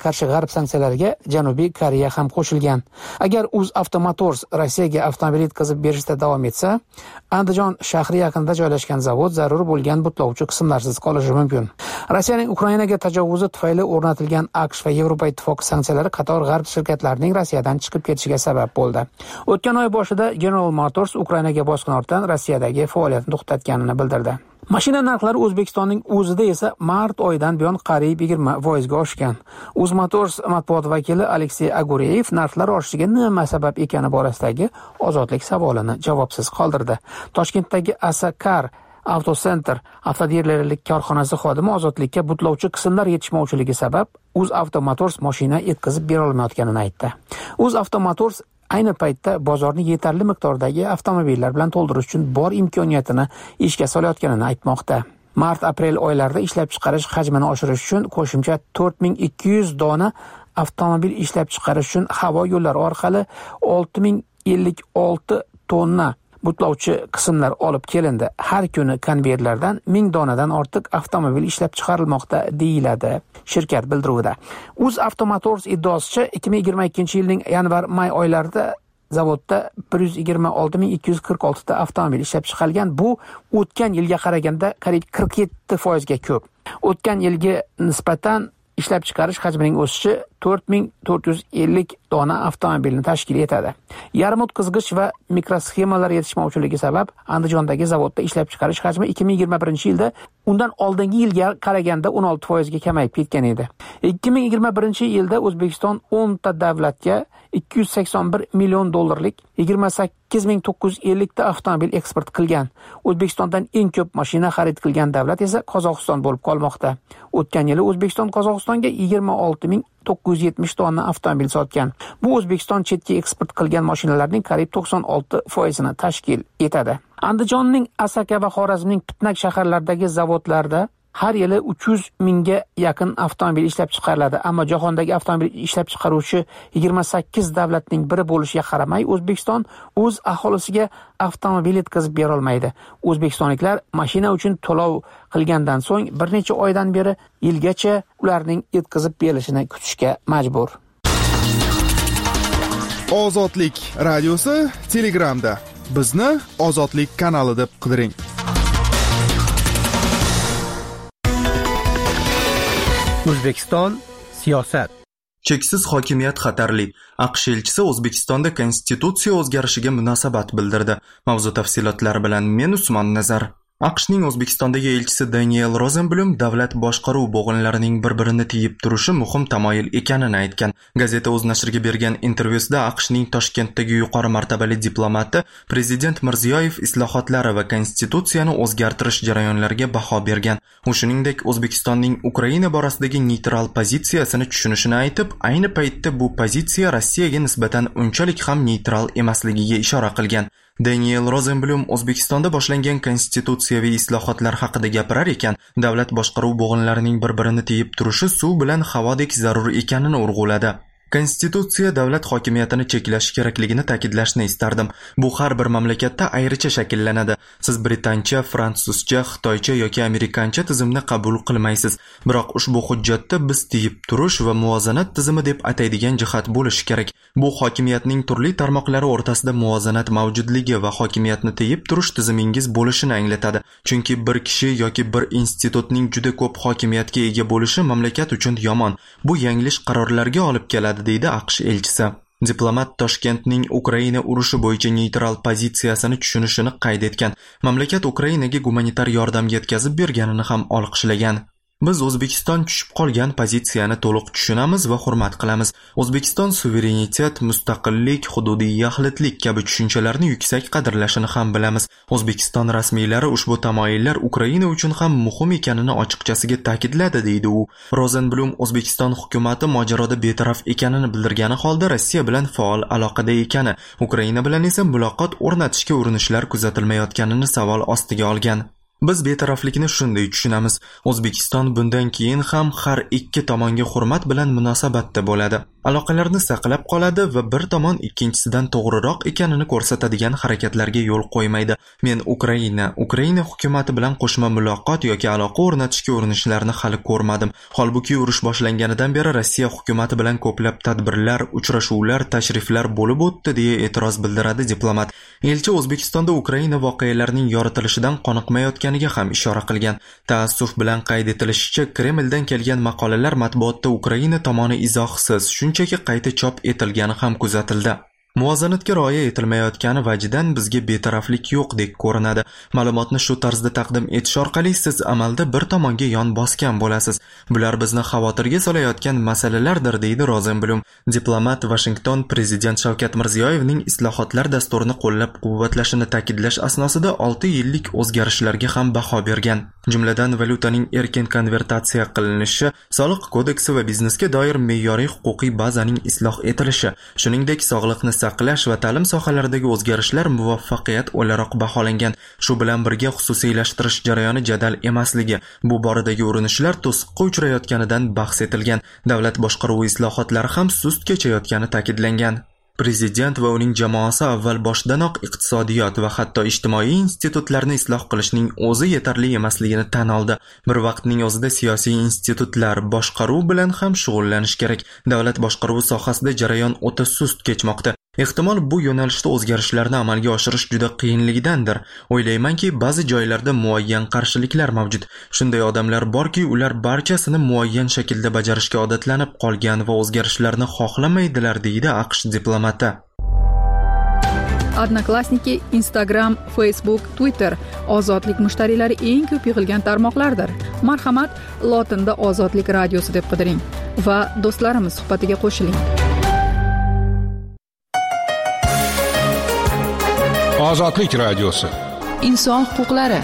S7: sanksiyalariga Janubiy Koreya ham qo'shilgan. Agar UzAvto Motors Rossiyaga avtomobil yetkazib berishda davom etsa, Andijon shahri yaqinida joylashgan zavod zarur bo'lgan butlovchi qismlarsiz qolishi mumkin. Rossiyaning Ukrainaga tajovuzi tufayli o'rnatilgan AQSh va Yevropa Ittifoqi sanksiyalari qator g'arb shirkatlarining Rossiyadan chiqib ketishiga sabab bo'ldi. O'tgan oy boshida General Motors Ukrainaga bosqin ortdan Rossiyadagi faoliyatini to'xtatganini bildirdi. Mashina narxlari O'zbekistonning o'zida esa mart oyidan buyon qariyb yigirma foizga oshgan. UzMotors matbuot vakili Aleksey Agureyev narxlar oshishiga nima sabab ekani borasidagi ozodlik savolini javobsiz qoldirdi. Toshkentdagi Asakar Avtocenter avtodilerlik korxonasi xodimi ozodlikka butlovchi qismlar yetishmovchiligi sabab UzAvto Motors mashina yetkazib bera olmayotganini aytdi. UzAvto Motors ayni paytda bozorni yetarli miqdordagi avtomobillar bilan to'ldirish uchun bor imkoniyatini ishga solayotganini aytmoqda. Mart-aprel oylarida ishlab chiqarish hajmini oshirish uchun qo'shimcha to'rt ming ikki yuz dona avtomobil ishlab chiqarish uchun havo yo'llari orqali olti ming ellik olti tonna butlovchi qismlar olib kelindi. Har kuni konveyerlardan ming donadan ortiq avtomobil ishlab chiqarilmoqda deyiladi shirkat bildiruvida. UzAvto Motors iddaosicha ikki ming yigirma ikkinchi yilning yanvar-may oylarida zavodda bir yuz yigirma olti ming ikki yuz qirq olti ta avtomobil ishlab chiqarilgan. Bu o'tgan yilga qaraganda qariyb qirq yetti foizga ko'p. O'tgan yilga nisbatan ishlab chiqarish hajmining o'sishi to'rt ming to'rt yuz ellik dona avtomobilni tashkil etadi. Yarim o'tkazgich va mikrosxemalar yetishmovchiligi sabab Andijondagi zavodda ishlab chiqarish hajmi ikki ming yigirma birinchi yilda undan oldingi yilga qaraganda o'n olti foizga kamayib ketgan edi. ikki ming yigirma birinchi yilda O'zbekiston o'n ta davlatga ikki yuz sakson bir million dollarlik yigirma sakkiz ming to'qqiz yuz ellik ta avtomobil eksport qilgan. O'zbekistondan eng ko'p mashina xarid qilgan davlat esa Qozog'iston bo'lib qolmoqda. O'tgan yili O'zbekiston Qozog'istonga yigirma olti ming to'qqiz yuz yetmish tonna avtomobil sotgan. Bu O'zbekiston chetga eksport qilgan mashinalarning qariyb to'qson olti foizini tashkil etadi. Andijonning Asaka va Xorazmning Pitnak shaharlaridagi zavodlarda har yili uch yuz mingga yaqin avtomobil ishlab chiqariladi, ammo jahondagi avtomobil ishlab chiqaruvchi yigirma sakkiz davlatning biri bo'lishiga qaramay, O'zbekiston o'z aholisiga avtomobil yetkazib bera olmaydi. O'zbekistonliklar mashina uchun to'lov qilgandan so'ng bir necha oydan beri yilgacha ularning yetkazib berilishini kutishga majbur.
S4: Ozodlik radiosi Telegramda. Bizni Ozodlik kanali deb qidiring.
S6: O'zbekiston siyosat.
S1: Cheksiz hokimiyat xatarli. AQSh elchisi O'zbekistonda konstitutsiya o'zgarishiga munosabat bildirdi. Mavzu tafsilotlari bilan men Usmon Nazar. AQShning O'zbekistondagi elchisi Daniel Rosenblum davlat boshqaruv bo'g'inlarining bir-birini tiyib turishi muhim tamoyil ekanini aytgan. Gazeta o'z nashriga bergan intervyusida AQShning Toshkentdagi yuqori martabali diplomati Prezident Mirziyoyev islohotlari va konstitutsiyani o'zgartirish jarayonlariga baho bergan. U shuningdek O'zbekistonning Ukraina borasidagi neytral pozitsiyasini tushunishini aytib, ayni paytda bu pozitsiya Rossiyaga nisbatan unchalik ham neytral emasligiga ishora qilgan. Daniel Rosenblum O'zbekistonda boshlangan konstitutsiyaviy islohotlar haqida gapirar ekan, davlat boshqaruv bo'g'inlarining bir-birini tiyib turishi suv bilan havodek zarur ekanini urg'uladi. Konstitutsiya davlat hokimiyatini cheklash kerakligini ta'kidlashni istardim. Bu har bir mamlakatda ayricha shakllanadi. Siz britancha, fransuzcha, xitoycha yoki amerikancha tizimni qabul qilmaysiz. Biroq ushbu hujjatda biz tiyib turish va muvozanat tizimi deb ataydigan jihat bo'lishi kerak. Bu hokimiyatning turli tarmoqlari o'rtasida muvozanat mavjudligi va hokimiyatni tiyib turish tizimingiz bo'lishini anglatadi. Chunki bir kishi yoki bir institutning juda ko'p hokimiyatga ega bo'lishi mamlakat uchun yomon. Bu yanglish qarorlarga olib keladi, deydi AQSh elchisi. Diplomat Toshkentning Ukraina urushi bo'yicha neytral pozitsiyasini tushunishini qayd etgan. Mamlakat Ukrainaga gumanitar yordam yetkazib berganini ham olqishlagan. Biz O'zbekiston tushib qolgan pozitsiyani to'liq tushunamiz va hurmat qilamiz. O'zbekiston suverenitet, mustaqillik, hududiy yaxlitlik kabi tushunchalarni yuksak qadrlashini ham bilamiz. O'zbekiston rasmiylari ushbu tamoyillar Ukraina uchun ham muhim ekanini ochiqchasiga ta'kidladi, deydi u. Rosenblum O'zbekiston hukumatı mojaroda betaraf ekanini bildirgani holda Rossiya bilan faol aloqada ekani, Ukraina bilan esa muloqot o'rnatishga urinishlar kuzatilmayotganini savol ostiga olgan. Biz betaraflikni shunday tushunamiz. O'zbekiston bundan keyin ham har ikki tomonga hurmat bilan munosabatda bo'ladi. aloqalarni saqlab qoladi va bir tomon ikkinchisidan to'g'riroq ekanini ko'rsatadigan harakatlarga yo'l qo'ymaydi. Men Ukraina, Ukraina hukumati bilan qo'shma muloqot yoki aloqa o'rnatishga urinishlarini hali ko'rmadim. Holbuki urush boshlanganidan beri Rossiya hukumati bilan ko'plab tadbirlar, uchrashuvlar, tashriflar bo'lib o'tdi deya e'tiroz bildiradi diplomat. Elchi O'zbekistonda Ukraina voqealarining yoritilishidan qoniqmayotganiga ham ishora qilgan. Taassuf bilan qayd etilishicha, Kremldan kelgan maqolalar matbuotda Ukraina tomoni izohsiz, shunchaki qayta chop etilgani ham kuzatildi. Muvozanatga rioya etilmayotgani vajidan bizga betaraflik yo'qdek ko'rinadi. Ma'lumotni shu tarzda taqdim etish orqali siz amalda bir tomonga yon bosgan bo'lasiz. Bular bizni xavotirga solayotgan masalalardir, deydi Rozenblum. Diplomat Washington prezident Shavkat Mirziyoyevning islohotlar dasturini qo'llab-quvvatlashini ta'kidlash asnosida olti yillik o'zgarishlarga ham baho bergan. Jumladan valyutaning erkin konvertatsiya qilinishi, soliq kodeksi va biznesga doir me'yoriy huquqiy bazaning isloh etilishi, shuningdek sog'liqni saqlash va ta'lim sohalaridagi o'zgarishlar muvaffaqiyat o'laroq baholangan. Shu bilan birga xususiylashtirish jarayoni jadal emasligi, bu boradagi urinishlar to'siqqa uchrayotganidan bahs etilgan. Davlat boshqaruvi islohotlari ham sust kechayotgani ta'kidlangan. Prezident va uning jamoasi avval boshdanoq iqtisodiyot va hatto ijtimoiy institutlarni isloh qilishning o'zi yetarli emasligini tan oldi. Bir vaqtning o'zida siyosiy institutlar boshqaruv bilan ham shug'ullanish kerak. Davlat boshqaruvi sohasida jarayon o'ta sust kechmoqda. Ehtimol bu yo'nalishda o'zgarishlarni amalga oshirish juda qiyinligidandir. O'ylaymanki, ba'zi joylarda muayyan qarshiliklar mavjud. Shunday odamlar borki, ular barchasini muayyan shaklda bajarishga odatlanib qolgan va o'zgarishlarni xohlamaydilar, deydi AQSh diplomati.
S2: Odnoklassniki, Instagram, Facebook, Twitter ozodlik mushtariylari eng ko'p yig'ilgan tarmoqlardir. Marhamat, lotinda Ozodlik radiosi deb qidiring va do'stlarimiz suhbatiga qo'shiling.
S13: Ozodlik radiosi.
S2: Inson huquqlari.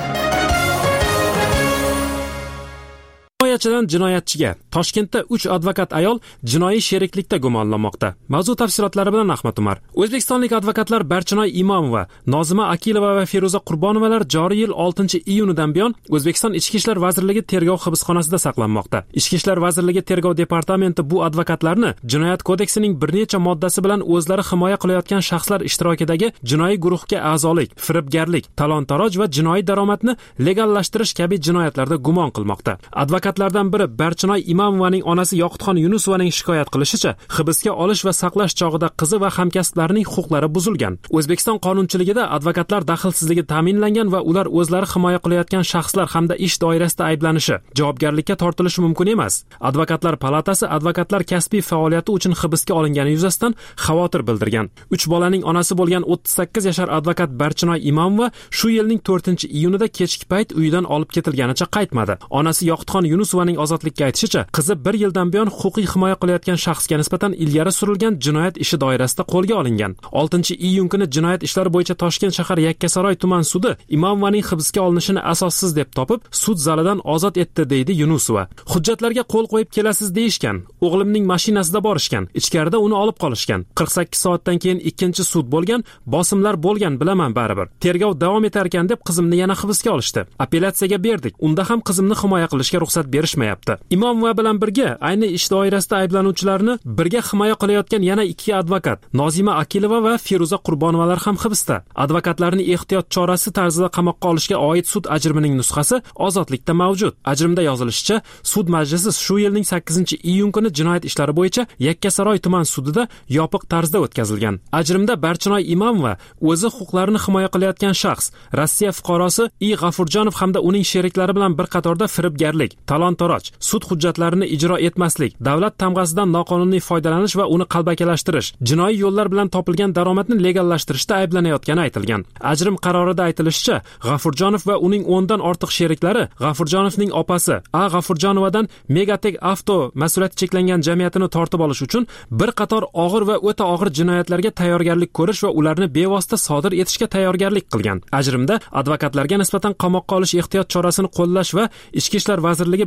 S5: Jinoyatchidan jinoyatchiga. Toshkentda uch advokat ayol jinoiy sheriklikda gumonlanmoqda. Mavzu tafsilotlari bilan Ahmad Umar. O'zbekistonlik advokatlar Barchinoy Imomova, Nozima Akilova va Feruza Qurbonovalar joriy yil oltinchi iyunidan buyon O'zbekiston Ichki ishlar vazirligi tergov hibsxonasida saqlanmoqda. Ichki ishlar vazirligi tergov departamenti bu advokatlarni Jinoyat kodeksining bir necha moddasi bilan o'zlari himoya qilayotgan shaxslar ishtirokidagi jinoiy guruhga a'zolik, firibgarlik, talon-taroj va jinoiy daromadni legallashtirish kabi jinoyatlarda gumon qilmoqda. Advokatlardan biri Barchinoy Imomovaning onasi Yoqutxon Yunusovaning shikoyat qilishicha, hibsga olish va saqlash chog'ida qizi va hamkasblarining huquqlari buzilgan. O'zbekiston qonunchiligida advokatlar daxlsizligi ta'minlangan va ular o'zlari himoya qilayotgan shaxslar hamda ish doirasida ayblanishi, javobgarlikka tortilishi mumkin emas. Advokatlar palatasi advokatlar kasbiy faoliyati uchun hibsga olingani yuzasidan xavotir bildirgan. uch bolaning onasi bo'lgan o'ttiz sakkiz yashar advokat Barchinoy Imomova shu yilning to'rtinchi iyunida kechki payt uyidan olib ketilganicha qaytmadi. Onasi Yoqutxon Yunusovaning ozodlikka aytishicha, qizi bir yildan buyon huquqiy himoya qilayotgan shaxsga nisbatan ilgari surilgan jinoyat ishi doirasida qo'lga olingan. oltinchi iyun kuni jinoyat ishlari bo'yicha Toshkent shahar Yakkasaroy tuman sudi Imomovaning hibsga olinishini asossiz deb topib, sud zalidan ozod etdi, deydi Yunusova. Hujjatlarga qo'l qo'yib kelasiz deyishgan. O'g'limning mashinasida borishgan. Ichkarida uni olib qolishgan. qirq sakkiz soatdan keyin ikkinchi sud bo'lgan, bosimlar bo'lgan, bilaman baribir. Tergov davom etar ekan deb qizimni yana hibsga olishdi. Apellyatsiyaga berdik. Unda ham qizimni himoya qilishga ruxsat berishmayapti. Imomova bilan birga ayni ish doirasida ayblanuvchilarni birga himoya qilayotgan yana ikki advokat, Nozima Akilova va Feruza Qurbonovalar ham hibsda. Advokatlarni ehtiyot chorasi tarzida qamoqqa olishga oid sud ajrimining nusxasi ozodlikda mavjud. Ajrimda yozilishicha, sud majlisi shu yilning sakkizinchi iyun kuni jinoyat ishlari bo'yicha Yakkasaroy tuman sudida yopiq tarzda o'tkazilgan. Ajrimda Barchinoy Imomova o'zi huquqlarini himoya qilayotgan shaxs, Rossiya fuqarosi I. G'afurjonov hamda uning sheriklari bilan bir qatorda firibgarlik, talon-taroj, sud hujjatlarini ijro etmaslik, davlat tamg'asidan noqonuniy foydalanish va uni qalbakilashtirish, jinoiy yo'llar bilan topilgan daromadni legallashtirishda ayblanayotgani aytilgan. Ajrim qarorida aytilishicha, G'afurjonov va uning o'ndan ortiq sheriklari G'afurjonovning opasi A. G'afurjonovadan Megatek Avto mas'uliyati cheklangan jamiyatini tortib olish uchun bir qator og'ir va o'ta og'ir jinoyatlarga tayyorgarlik ko'rish va ularni bevosita sodir etishga tayyorgarlik qilgan. Ajrimda advokatlarga nisbatan qamoqqa olish ehtiyot chorasini qo'llash va Ichki ishlar vazirligi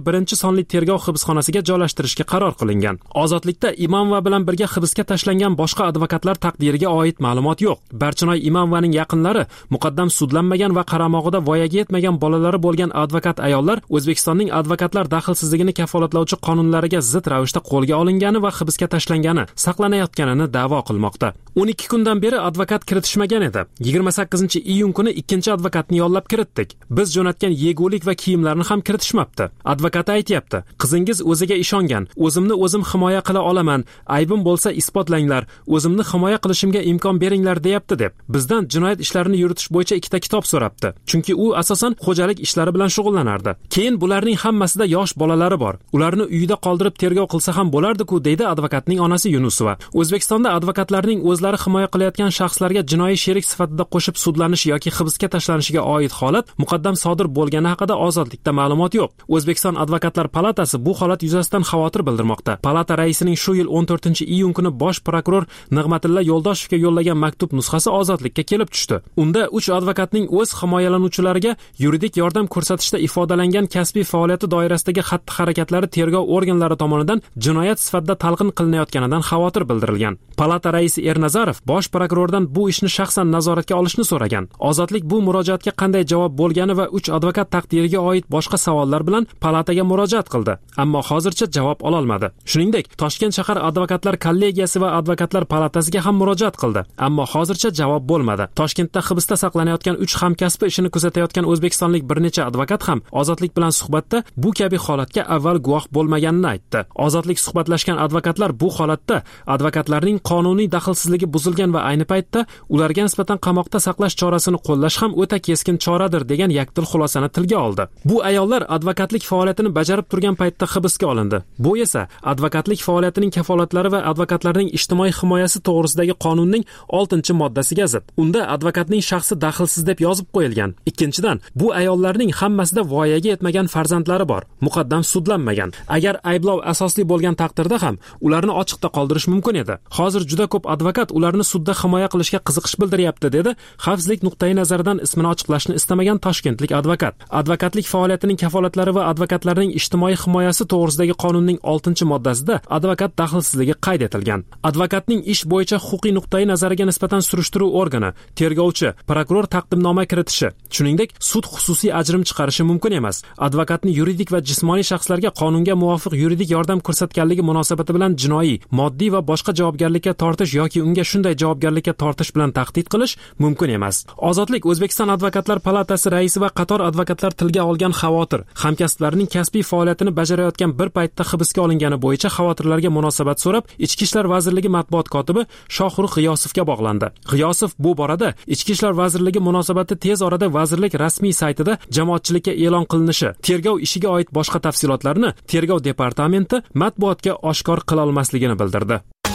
S5: birinchi sonli tergov hibsxonasiga joylashtirishga qaror qilingan. Ozodlikda Imonova bilan birga hibsga tashlangan boshqa advokatlar taqdiriga oid ma'lumot yo'q. Barchinoy Imonovaning yaqinlari muqaddam sudlanmagan va qaramog'ida voyaga yetmagan bolalari bo'lgan advokat ayollar O'zbekistonning advokatlar daxlsizligini kafolatlovchi qonunlariga zid ravishda qo'lga olingani va hibsga tashlangani, saqlanayotganini da'vo qilmoqda. o'n ikki kundan beri advokat kiritishmagan edi. yigirma sakkizinchi iyun kuni ikkinchi advokatni yollab kiritdik. Biz jo'natgan yegulik va kiyimlarni ham kiritishmabdi. Advokat aytayapti: "Qizingiz o'ziga ishongan. O'zimni o'zim himoya qila olaman. Aybim bo'lsa isbotlanglar. O'zimni himoya qilishimga imkon beringlar", deyapti deb bizdan jinoyat ishlarini yuritish bo'yicha ikkita kitob so'rabdi. Chunki u asosan xo'jalik ishlari bilan shug'ullanardi. Keyin bularning hammasida yosh bolalari bor. Ularni uyida qoldirib tergov qilsa ham bo'lardi-ku, deydi advokatning onasi Yunusova. O'zbekistonda advokatlarning o'zlari himoya qilayotgan shaxslarga jinoiy sherik sifatida qo'shib sudlanish yoki hibsga tashlanishiga oid holat muqaddam sodir bo'lgani haqida Ozodlikda ma'lumot yo'q. O'zbekiston Advokatlar palatasi bu holat yuzasidan xavotir bildirmoqda. Palata raisining shu yil o'n to'rtinchi iyun kuni bosh prokuror Nig'matilla Yo'ldoshevga yo'llagan maktub nusxasi Ozodlikka kelib tushdi. Unda uch advokatning o'z himoyalanuvchilariga yuridik yordam ko'rsatishda ifodalangan kasbiy faoliyati doirasidagi xatti-harakatlari tergov organlari tomonidan jinoyat sifatida talqin qilinayotganidan xavotir bildirilgan. Palata raisi Ernazarov bosh prokurordan bu ishni shaxsan nazoratga olishni so'ragan. Ozodlik bu murojaatga qanday javob bo'lgani va uch advokat taqdiriga oid boshqa savollar bilan palataga murojaat qildi, ammo hozircha javob ola olmadi. Shuningdek, Toshkent shahar advokatlar kollegiyasi va advokatlar palatasiga ham murojaat qildi, ammo hozircha javob bo'lmadi. Toshkentda hibsda saqlanayotgan uch hamkasbi ishini kuzatayotgan o'zbekistonlik bir necha advokat ham Ozodlik bilan suhbatda bu kabi holatga avval guvoh bo'lmaganini aytdi. Ozodlik suhbatlashgan advokatlar bu holatda advokatlarning qonuniy daxlsizligi buzilgan va ayni paytda ularga nisbatan qamoqda saqlash chorasini qo'llash ham o'ta keskin choradir degan yakdil xulosani tilga oldi. Bu ayollar advokatlik faoliyatini bajarib turgan paytda hibsga olindi. Bu esa advokatlik faoliyatining kafolatlari va advokatlarning ijtimoiy himoyasi to'g'risidagi qonunning oltinchi moddasiga zid. Unda advokatning shaxsi daxlsiz deb yozib qo'yilgan. Ikkinchidan, bu ayollarning hammasida voyaga yetmagan farzandlari bor, muqaddam sudlanmagan. Agar ayblov asosli bo'lgan taqdirda ham ularni ochiqda qoldirish mumkin edi. Hozir juda ko'p advokat ularni sudda himoya qilishga qiziqish bildiryapti, dedi xavfsizlik nuqtai nazaridan ismini ochiqlashni istamagan toshkentlik advokat. Advokatlik faoliyatining kafolatlari va advokatlarning ijtimoiy himoyasi to'g'risidagi qonunning oltinchi moddasida advokat daxlsizligi qayd etilgan. Advokatning ish bo'yicha huquqiy nuqtai nazariga nisbatan surishtiruv organi, tergovchi, prokuror taqdimnoma kiritishi, shuningdek, sud xususiy ajrim chiqarishi mumkin emas. Advokatni yuridik va jismoniy shaxslarga qonunga muvofiq yuridik yordam ko'rsatganligi munosabati bilan jinoiy, moddiy va boshqa javobgarlikka tortish yoki unga shunday javobgarlikka tortish bilan tahdid qilish mumkin emas. Ozodlik O'zbekiston Advokatlar palatasi raisi va qator advokatlar tilga olgan xavotir, hamkasblarining kasbiy faoliyatini bajarayotgan bir paytda hibsga olingani bo'yicha xavotirlarga munosabat so'rab, Ichki ishlar vazirligi matbuot kotibi Shohruh G'iyosovga bog'landi. G'iyosov bu borada Ichki ishlar vazirligi munosabati tez orada vazirlik rasmiy saytida jamoatchilikka e'lon qilinishi, tergov ishiga oid boshqa tafsilotlarni tergov departamenti matbuotga oshkor qila olmasligini bildirdi.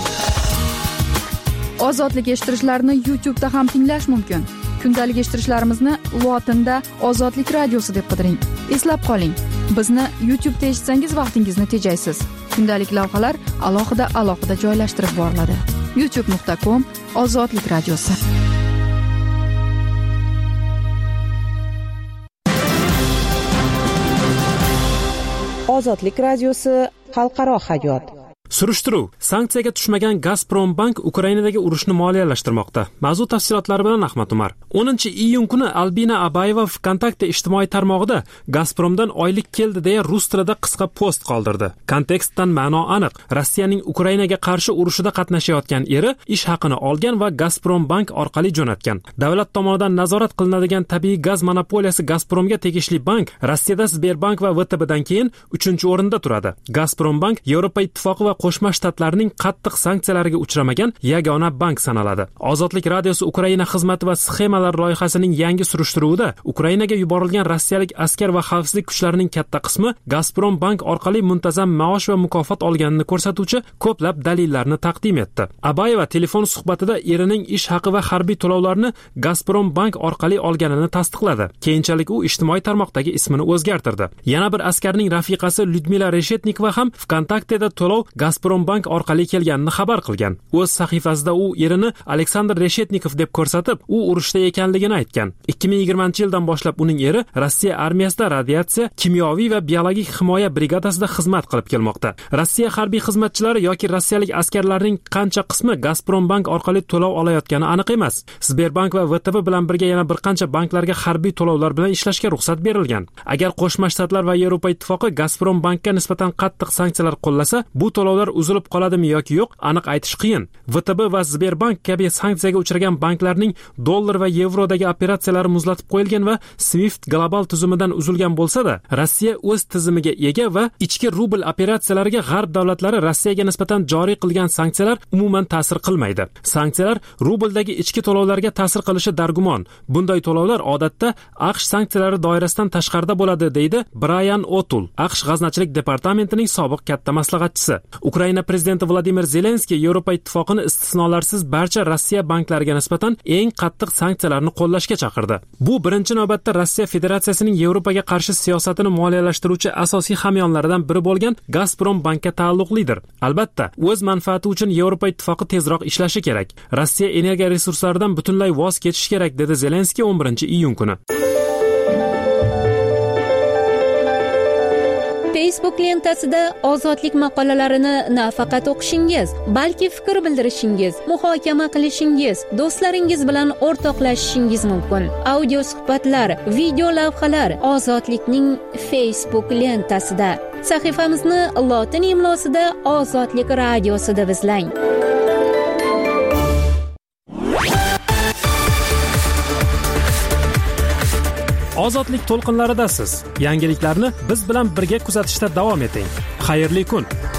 S2: Ozodlik eshittirishlarni YouTube da ham tinglash mumkin. Kundalik eshittirishlarimizni lotinda Ozodlik radiosi deb qidiring. Eslab qoling, bizni YouTube da eshitsangiz vaqtingizni tejaysiz. Kundalik lavhalar alohida alohida joylashtirib boriladi. youtube nuqta com Ozodlik radiosi.
S9: Ozodlik radiosi xalqaro hayot.
S5: Surishtiruv: sanksiyaga tushmagan Gazprombank Ukrainadagi urushni moliyalashtirmoqda. Mavzu tafsilotlari bilan Ahmad Umar. o'ninchi iyun kuni Albina Abayeva Vkontakte ijtimoiy tarmog'ida Gazpromdan oylik keldi deya rus tilida qisqa post qoldirdi. Kontekstdan ma'no aniq. Rossiyaning Ukrainaga qarshi urushida qatnashayotgan eri ish haqini olgan va Gazprombank orqali jo'natgan. Davlat tomonidan nazorat qilinadigan tabiiy gaz monopoliyasi Gazpromga tegishli bank Rossiyada Sberbank va V T Bdan keyin uchinchi o'rinda turadi. Gazprombank Yevropa ittifoqi va Qo'shma Shtatlarning qattiq sanksiyalariga uchramagan yagona bank sanaladi. Ozodlik radiosi Ukraina xizmati va sxemalar loyihasining yangi surishtiruvida Ukrainaga yuborilgan rossiyalik askar va xavfsizlik kuchlarining katta qismi Gazprom bank orqali muntazam maosh va mukofot olganini ko'rsatuvchi ko'plab dalillarni taqdim etdi. Abayeva telefon suhbatida erining ish haqi va harbiy to'lovlarni Gazprom bank orqali olganini tasdiqladi. Keyinchalik u ijtimoiy tarmoqdagi ismini o'zgartirdi. Yana bir askarning rafiqasi Lyudmila Reshetnikova ham Vkontakteda to'lov Gazprom Bank orqali kelganini xabar qilgan. O'z sahifasida u erini Aleksandr Reshetnikov deb ko'rsatib, u urushda ekanligini aytgan. ikki ming yigirmanchi yildan boshlab uning eri Rossiya armiyasida radiatsiya, kimyoviy va biologik himoya brigadasida xizmat qilib kelmoqda. Rossiya harbiy xizmatchilari yoki rossiyalik askarlarning qancha qismi Gazprom Bank orqali to'lov olayotgani aniq emas. Sberbank va V T B bilan birga yana bir qancha banklarga harbiy to'lovlar bilan ishlashga ruxsat berilgan. Agar Qo'shma Shtatlar va Yevropa Ittifoqi Gazprom Bankka nisbatan qattiq sanksiyalar qo'llasa, bu to'lovlar uzilib qoladimi yoki yo'q, aniq aytish qiyin. V T B va Sberbank kabi sanksiyaga uchragan banklarning dollar va yevrodagi operatsiyalari muzlatib qo'yilgan va Swift global tuzumidan uzilgan bo'lsa-da, Rossiya o'z tizimiga ega va ichki rubl operatsiyalariga g'arb davlatlari Rossiyaga nisbatan joriy qilgan sanksiyalar umuman ta'sir qilmaydi. Sanksiyalar rubldagi ichki to'lovlarga ta'sir qilishi dargumon. Bunday to'lovlar odatda AQSh sanksiyalari doirasidan tashqarida bo'ladi, deydi Brian O'Tul, AQSh g'aznachilik departamentining sobiq katta maslahatchisi. Ukraina prezidenti Vladimir Zelenskiy Yevropa ittifoqini istisnolarsiz barcha Rossiya banklariga nisbatan eng qattiq sanksiyalarni qo'llashga chaqirdi. Bu birinchi navbatda Rossiya Federatsiyasining Yevropaga qarshi siyosatini moliyalashtiruvchi asosiy hamyonlaridan biri bo'lgan Gazprom Bankka taalluqlidir. Albatta, o'z manfaati uchun Yevropa ittifoqi tezroq ishlashi kerak. Rossiya energiya resurslaridan butunlay voz kechish kerak, dedi Zelenskiy o'n birinchi iyun kuni.
S3: Facebook lentasida ozodlik maqolalarini nafaqat o'qishingiz, balki fikr bildirishingiz, muhokama qilishingiz, do'stlaringiz bilan o'rtoqlashishingiz mumkin. Audio suhbatlar, video lavhalar Ozodlikning Facebook lentasida. Sahifamizni lotin imlosida Ozodlik radiosi deb izlang.
S5: Ozodlik to'lqinlaridasiz. Yangiliklarni biz bilan birga kuzatishda davom eting. Xayrli kun.